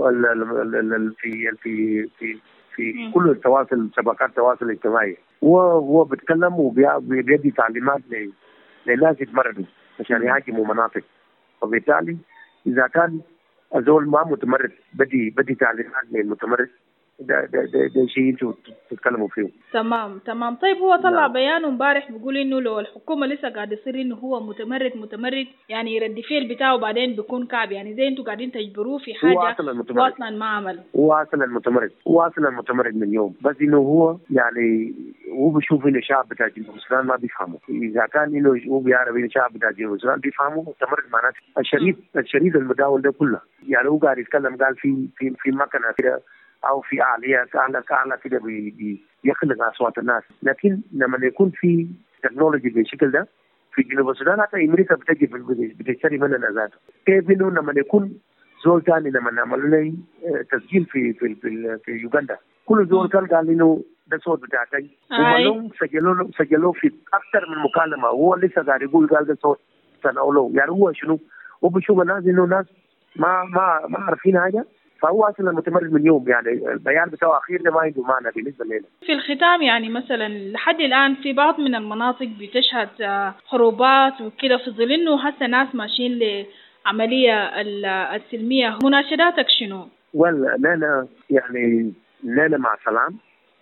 في كل التواصل شبكات التواصل الاجتماعي، هو بيتكلم وبيدي تعليمات لناس يتمردوا عشان يهاجموا مناطق. وبالتالي إذا كان الزول ما متمرد بدي تعليمات للمتمرد، ده شيء انتوا تتكلموا فيه. تمام. طيب هو طلع بيان امبارح بيقول انه لو الحكومه لسه قاعده تصير انه هو متمرد يعني يرد فعل بتاعه بعدين بيكون كعب، يعني زي انتوا قاعدين تجبروه في حاجه هو اصلا ما عمل. هو اصلا متمرد من يوم، بس انه هو يعني هو بيشوف انه الشعب بتاع جنوب السودان ما بيفهمه. اذا كان انه هو بيعرف انه الشعب بتاع جنوب السودان بيفهمه، متمرد معناته الشريط المداول ده كله. يعني هو قاعد يتكلم قال في مكنه كده أو في أعلى كده بيخلق أصوات الناس. لكن لما يكون في تكنولوجي بالشكل ده في جنوب السودان، حتى أمريكا بتشتري مننا ذاته. كيف إنه لما يكون زول تاني لما نعمل له تسجيل في يوغندا، كل زول قال إنه ده صوت بتاعتي، ومالهم سجلوه في أكثر من مكالمة، وهو لسه قاعد يقول قال ده صوت تناوله. يعني هو شنو؟ وبشوف الناس إنه ناس ما عارفين حاجة، فهو أصلا متمرد من يوم. يعني البيان بتاعه أخير ده ما عنده معنى بالنسبة لنا. في الختام يعني مثلا لحد الآن في بعض من المناطق بتشهد حروبات وكده، في ظل إنه هسه ناس ماشيين لعملية السلمية، مناشداتك شنو؟ لنا يعني لنا مع سلام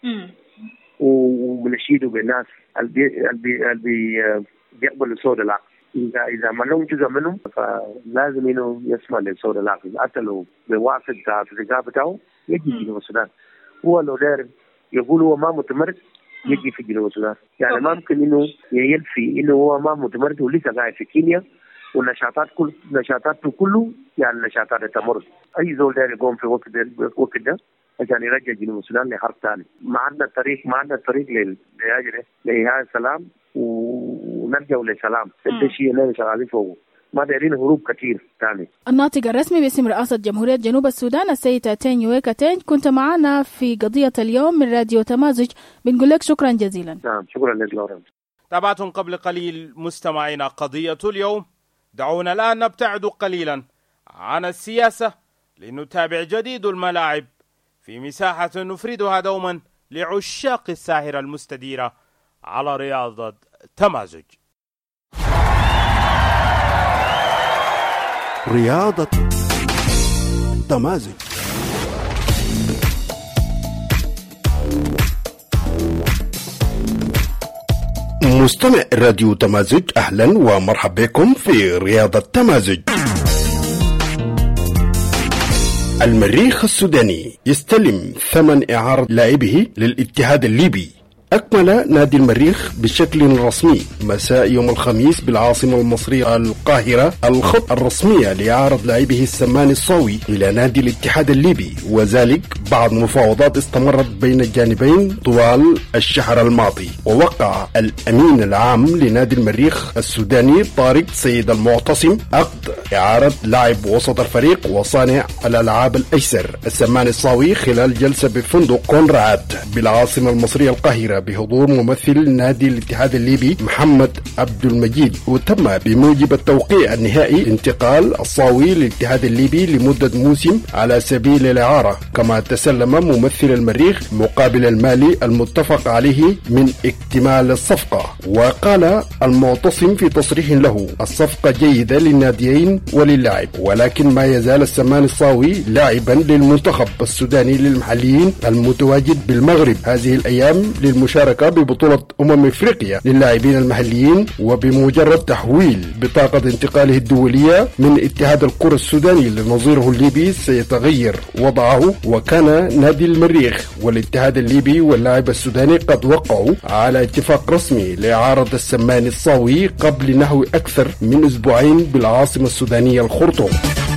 وبنشيدوا بالناس اللي بيقبلوا صوت العقل. إذا ما لهم جزء منهم فلازم إنه يسمع للصوت العقل، حتى لو بواسطة الأصدقاء بتاعه يجي في جنوب السودان. هو لو داير يقول هو ما متمرد يجي في جنوب السودان. يعني ما ممكن إنه يلفي إنه هو ما متمرد ولسه قاعد في كينيا ونشاطاته كله يعني نشاطات التمرد. أي زول داير يقوم في وقت ده عشان يرجع جنوب السودان لحرب ثاني. ما عندنا الطريق لإيهاء السلام ونرجع للسلام. ده شيء اللي شغالين فوقه، ما دايرين هروب كثير ثاني. الناطق الرسمي باسم رئاسة جمهورية جنوب السودان السيد تاتين يويكا تين، كنت معنا في قضية اليوم من راديو تمازج. بنقول لك شكرا جزيلا. نعم شكرا لك لوران. تابعتم قبل قليل مستمعينا قضية اليوم. دعونا الآن نبتعد قليلا عن السياسة لنتابع جديد الملاعب في مساحة نفردها دوما لعشاق الساهرة المستديرة على رياضة تمازج. رياضة تمازج. مستمع راديو تمازج، أهلا ومرحبا بكم في رياضة تمازج. المريخ السوداني يستلم ثمن إعارة لاعبه للاتحاد الليبي. أكمل نادي المريخ بشكل رسمي مساء يوم الخميس بالعاصمة المصرية القاهرة الخطة الرسمية لإعارة لاعبه السمان الصاوي إلى نادي الاتحاد الليبي، وذلك بعد مفاوضات استمرت بين الجانبين طوال الشهر الماضي. ووقع الأمين العام لنادي المريخ السوداني طارق سيد المعتصم عقد إعارة لاعب وسط الفريق وصانع الألعاب الأيسر السمان الصاوي خلال جلسة بفندق كونراد بالعاصمة المصرية القاهرة بحضور ممثل نادي الاتحاد الليبي محمد عبد المجيد. وتم بموجب التوقيع النهائي انتقال الصاوي للاتحاد الليبي لمدة موسم على سبيل الإعارة، كما تسلم ممثل المريخ مقابل المالي المتفق عليه من اكتمال الصفقة. وقال المعتصم في تصريح له: الصفقة جيدة للناديين وللاعب، ولكن ما يزال السمان الصاوي لاعبا للمنتخب السوداني للمحليين المتواجد بالمغرب هذه الأيام للمشاركة ببطولة أفريقيا للاعبين المحليين، وبمجرد تحويل بطاقة انتقاله الدولية من اتحاد الكرة السوداني لنظيره الليبي سيتغير وضعه. وكان نادي المريخ والاتحاد الليبي واللاعب السوداني قد وقعوا على اتفاق رسمي لإعارة السمان الصاوي قبل نحو أكثر من أسبوعين بالعاصمة السودانية الخرطوم.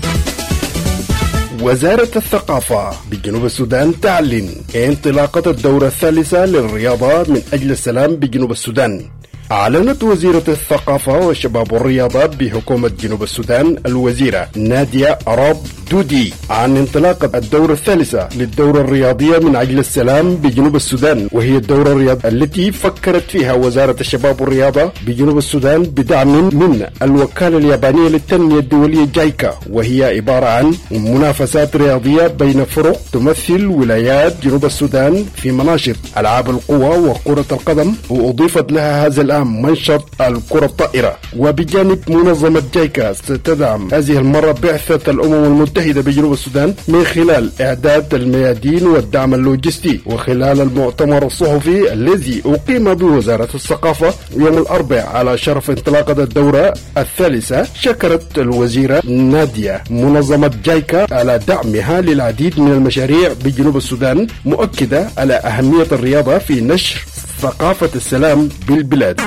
وزارة الثقافة بجنوب السودان تعلن انطلاقة الدورة الثالثة للرياضة من أجل السلام بجنوب السودان. أعلنت وزيرة الثقافة والشباب والرياضة بحكومة جنوب السودان الوزيرة نادية عراب دودي عن انطلاقة الدورة الثالثة للدورة الرياضية من أجل السلام بجنوب السودان، وهي الدورة الرياضية التي فكرت فيها وزارة الشباب والرياضة بجنوب السودان بدعم من الوكالة اليابانية للتنمية الدولية جايكا، وهي عبارة عن منافسات رياضية بين فرق تمثل ولايات جنوب السودان في مناشط ألعاب القوى وكرة القدم، وأضيفت لها هذا العام منشط الكرة الطائرة. وبجانب منظمة جايكا ستدعم هذه المرة بعثة الأمم المتحدة بجنوب السودان من خلال إعداد الميادين والدعم اللوجستي. وخلال المؤتمر الصحفي الذي أقيم بوزارة الثقافة يوم الأربعاء على شرف انطلاقة الدورة الثالثة، شكرت الوزيرة نادية منظمة جايكا على دعمها للعديد من المشاريع بجنوب السودان، مؤكدة على أهمية الرياضة في نشر ثقافة السلام بالبلاد.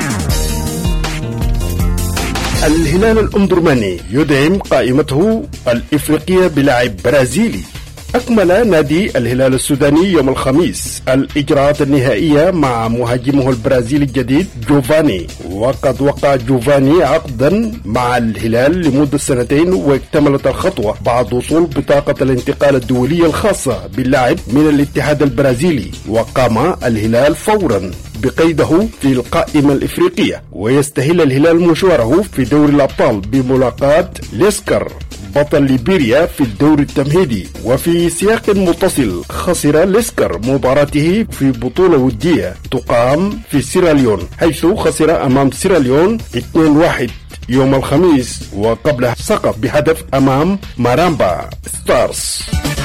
الهلال الأمدرماني يدعم قائمته الإفريقية بلاعب برازيلي. أكمل نادي الهلال السوداني يوم الخميس الإجراءات النهائية مع مهاجمه البرازيلي الجديد جوفاني، وقد وقع جوفاني عقدا مع الهلال لمدة 2 واكتملت الخطوة بعد وصول بطاقة الانتقال الدولية الخاصة باللاعب من الاتحاد البرازيلي. وقام الهلال فورا بقيده في القائمة الإفريقية، ويستهل الهلال مشواره في دوري الأبطال بملاقاة ليسكر بطل ليبيريا في الدور التمهيدي. وفي سياق متصل، خسر ليسكر مباراته في بطولة ودية تقام في سيراليون، حيث خسر أمام سيراليون 2-1 يوم الخميس، وقبله سقط بهدف أمام مارامبا ستارز.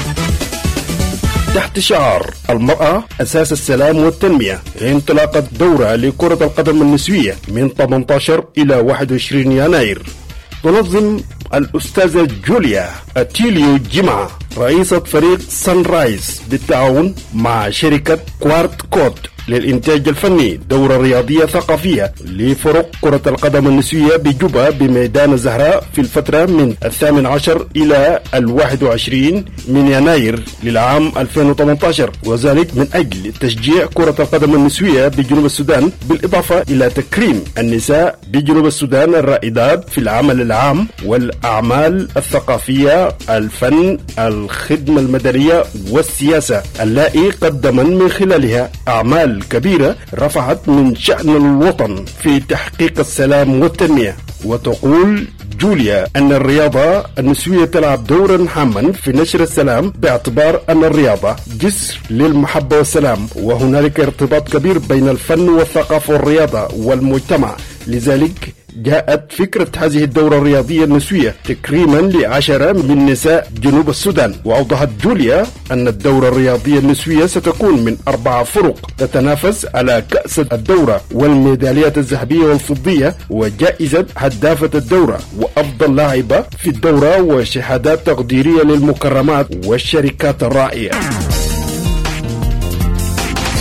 تحت شعار المرأة أساس السلام والتنمية، انطلاقت دورة لكرة القدم النسوية من 18 إلى 21 يناير. تنظم الأستاذة جوليا أتيليو جمعة رئيسة فريق سان رايز بالتعاون مع شركة كوارت كود للإنتاج الفني دورة رياضية ثقافية لفرق كرة القدم النسوية بجوبا بميدان الزهراء في الفترة من 18 إلى 21 من يناير للعام 2018، وذلك من أجل تشجيع كرة القدم النسوية بجنوب السودان، بالإضافة إلى تكريم النساء بجنوب السودان الرائدات في العمل العام والأعمال الثقافية، الفن، الخدمة المدنية والسياسة، اللائي قدمن من خلالها أعمال كبيرة رفعت من شأن الوطن في تحقيق السلام والتنمية. وتقول جوليا أن الرياضة النسوية تلعب دورا هاما في نشر السلام، باعتبار أن الرياضة جسر للمحبة والسلام، وهنالك ارتباط كبير بين الفن والثقافة والرياضة والمجتمع. لذلك جاءت فكرة هذه الدورة الرياضية النسوية تكريما ل10 من نساء جنوب السودان. وأوضحت جوليا أن الدورة الرياضية النسوية ستكون من 4 فرق تتنافس على كأس الدورة والميداليات الذهبية والفضية وجائزة هدافة الدورة وأفضل لاعبة في الدورة وشهادات تقديرية للمكرمات والشركات الراعية.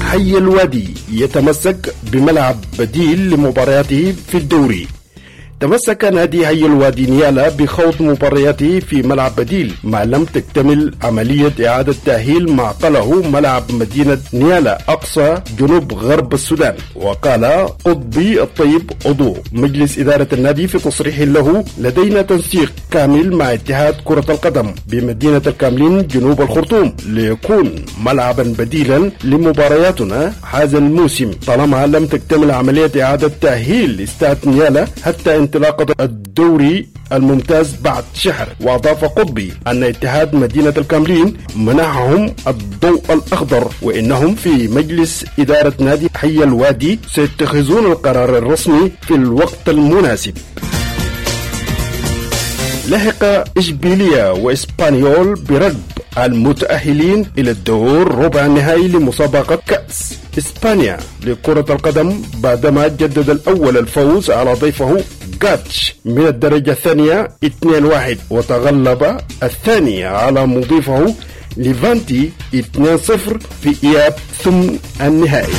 حي الوادي يتمسك بملعب بديل لمبارياته في الدوري. تمسك نادي حي الوادي نيالا بخوض مبارياته في ملعب بديل ما لم تكتمل عملية إعادة تأهيل ما قاله ملعب مدينة نيالا أقصى جنوب غرب السودان. وقال قطبي الطيب عضو مجلس إدارة النادي في تصريح له: لدينا تنسيق كامل مع اتحاد كرة القدم بمدينة الكاملين جنوب الخرطوم ليكون ملعبا بديلا لمبارياتنا هذا الموسم طالما لم تكتمل عملية إعادة تأهيل استاد نيالا حتى انطلاقة الدوري الممتاز بعد شهر. وأضاف قطبي أن اتحاد مدينة الكاملين منحهم الضوء الأخضر وإنهم في مجلس إدارة نادي حي الوادي سيتخذون القرار الرسمي في الوقت المناسب. لحق إشبيلية وإسبانيول برد المتأهلين إلى الدور ربع النهائي لمسابقة كأس إسبانيا لكرة القدم بعدما جدد الأول الفوز على ضيفه غاتش من الدرجة الثانية 2-1 وتغلب الثاني على مضيفه ليفانتي 2-0 في إياب ثمن النهائي.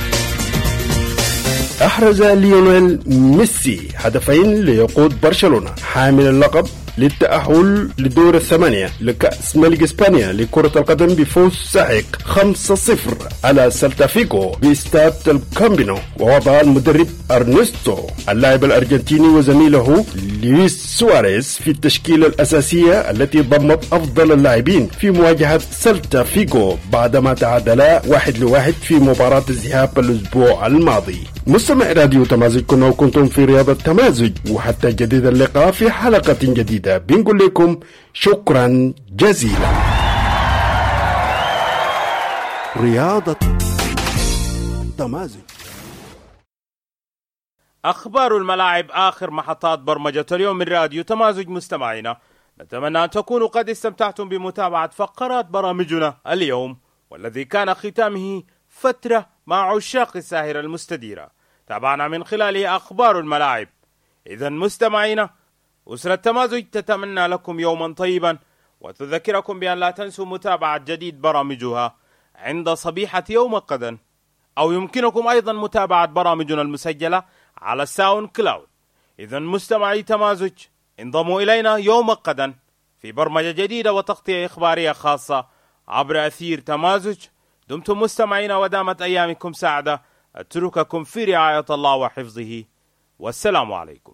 أحرز ليونيل ميسي هدفين ليقود برشلونة حامل اللقب للتأهل لدور الثمانية لكأس ملك إسبانيا لكرة القدم بفوز ساحق 5-0 على سيلتا فيغو باستاد الكامبينو. ووضع المدرب أرنستو اللاعب الأرجنتيني وزميله لويس سواريز في التشكيلة الأساسية التي ضمت أفضل اللاعبين في مواجهة سيلتا فيغو بعدما تعادلا 1-1 في مباراة الذهاب الأسبوع الماضي. مستمع راديو تمازج، كنا وكنتم في رياضة تمازج، وحتى جديد اللقاء في حلقة جديدة بنقول لكم شكرا جزيلا. رياضة تمازج. أخبار الملاعب آخر محطات برمجة اليوم من راديو تمازج. مستمعينا، نتمنى أن تكونوا قد استمتعتم بمتابعة فقرات برامجنا اليوم، والذي كان ختامه فترة مع عشاق الساهرة المستديرة. تابعنا من خلاله أخبار الملاعب. إذن مستمعينا، أسرة تمازج تتمنى لكم يوما طيبا، وتذكركم بأن لا تنسوا متابعة جديد برامجها عند صبيحة يوم غدا، أو يمكنكم أيضا متابعة برامجنا المسجلة على الساوند كلاود. إذن مستمعي تمازج، انضموا إلينا يوم غدا في برمجة جديدة وتغطية إخبارية خاصة عبر أثير تمازج. دمتم مستمعين ودامت أيامكم سعدة. أترككم في رعاية الله وحفظه، والسلام عليكم.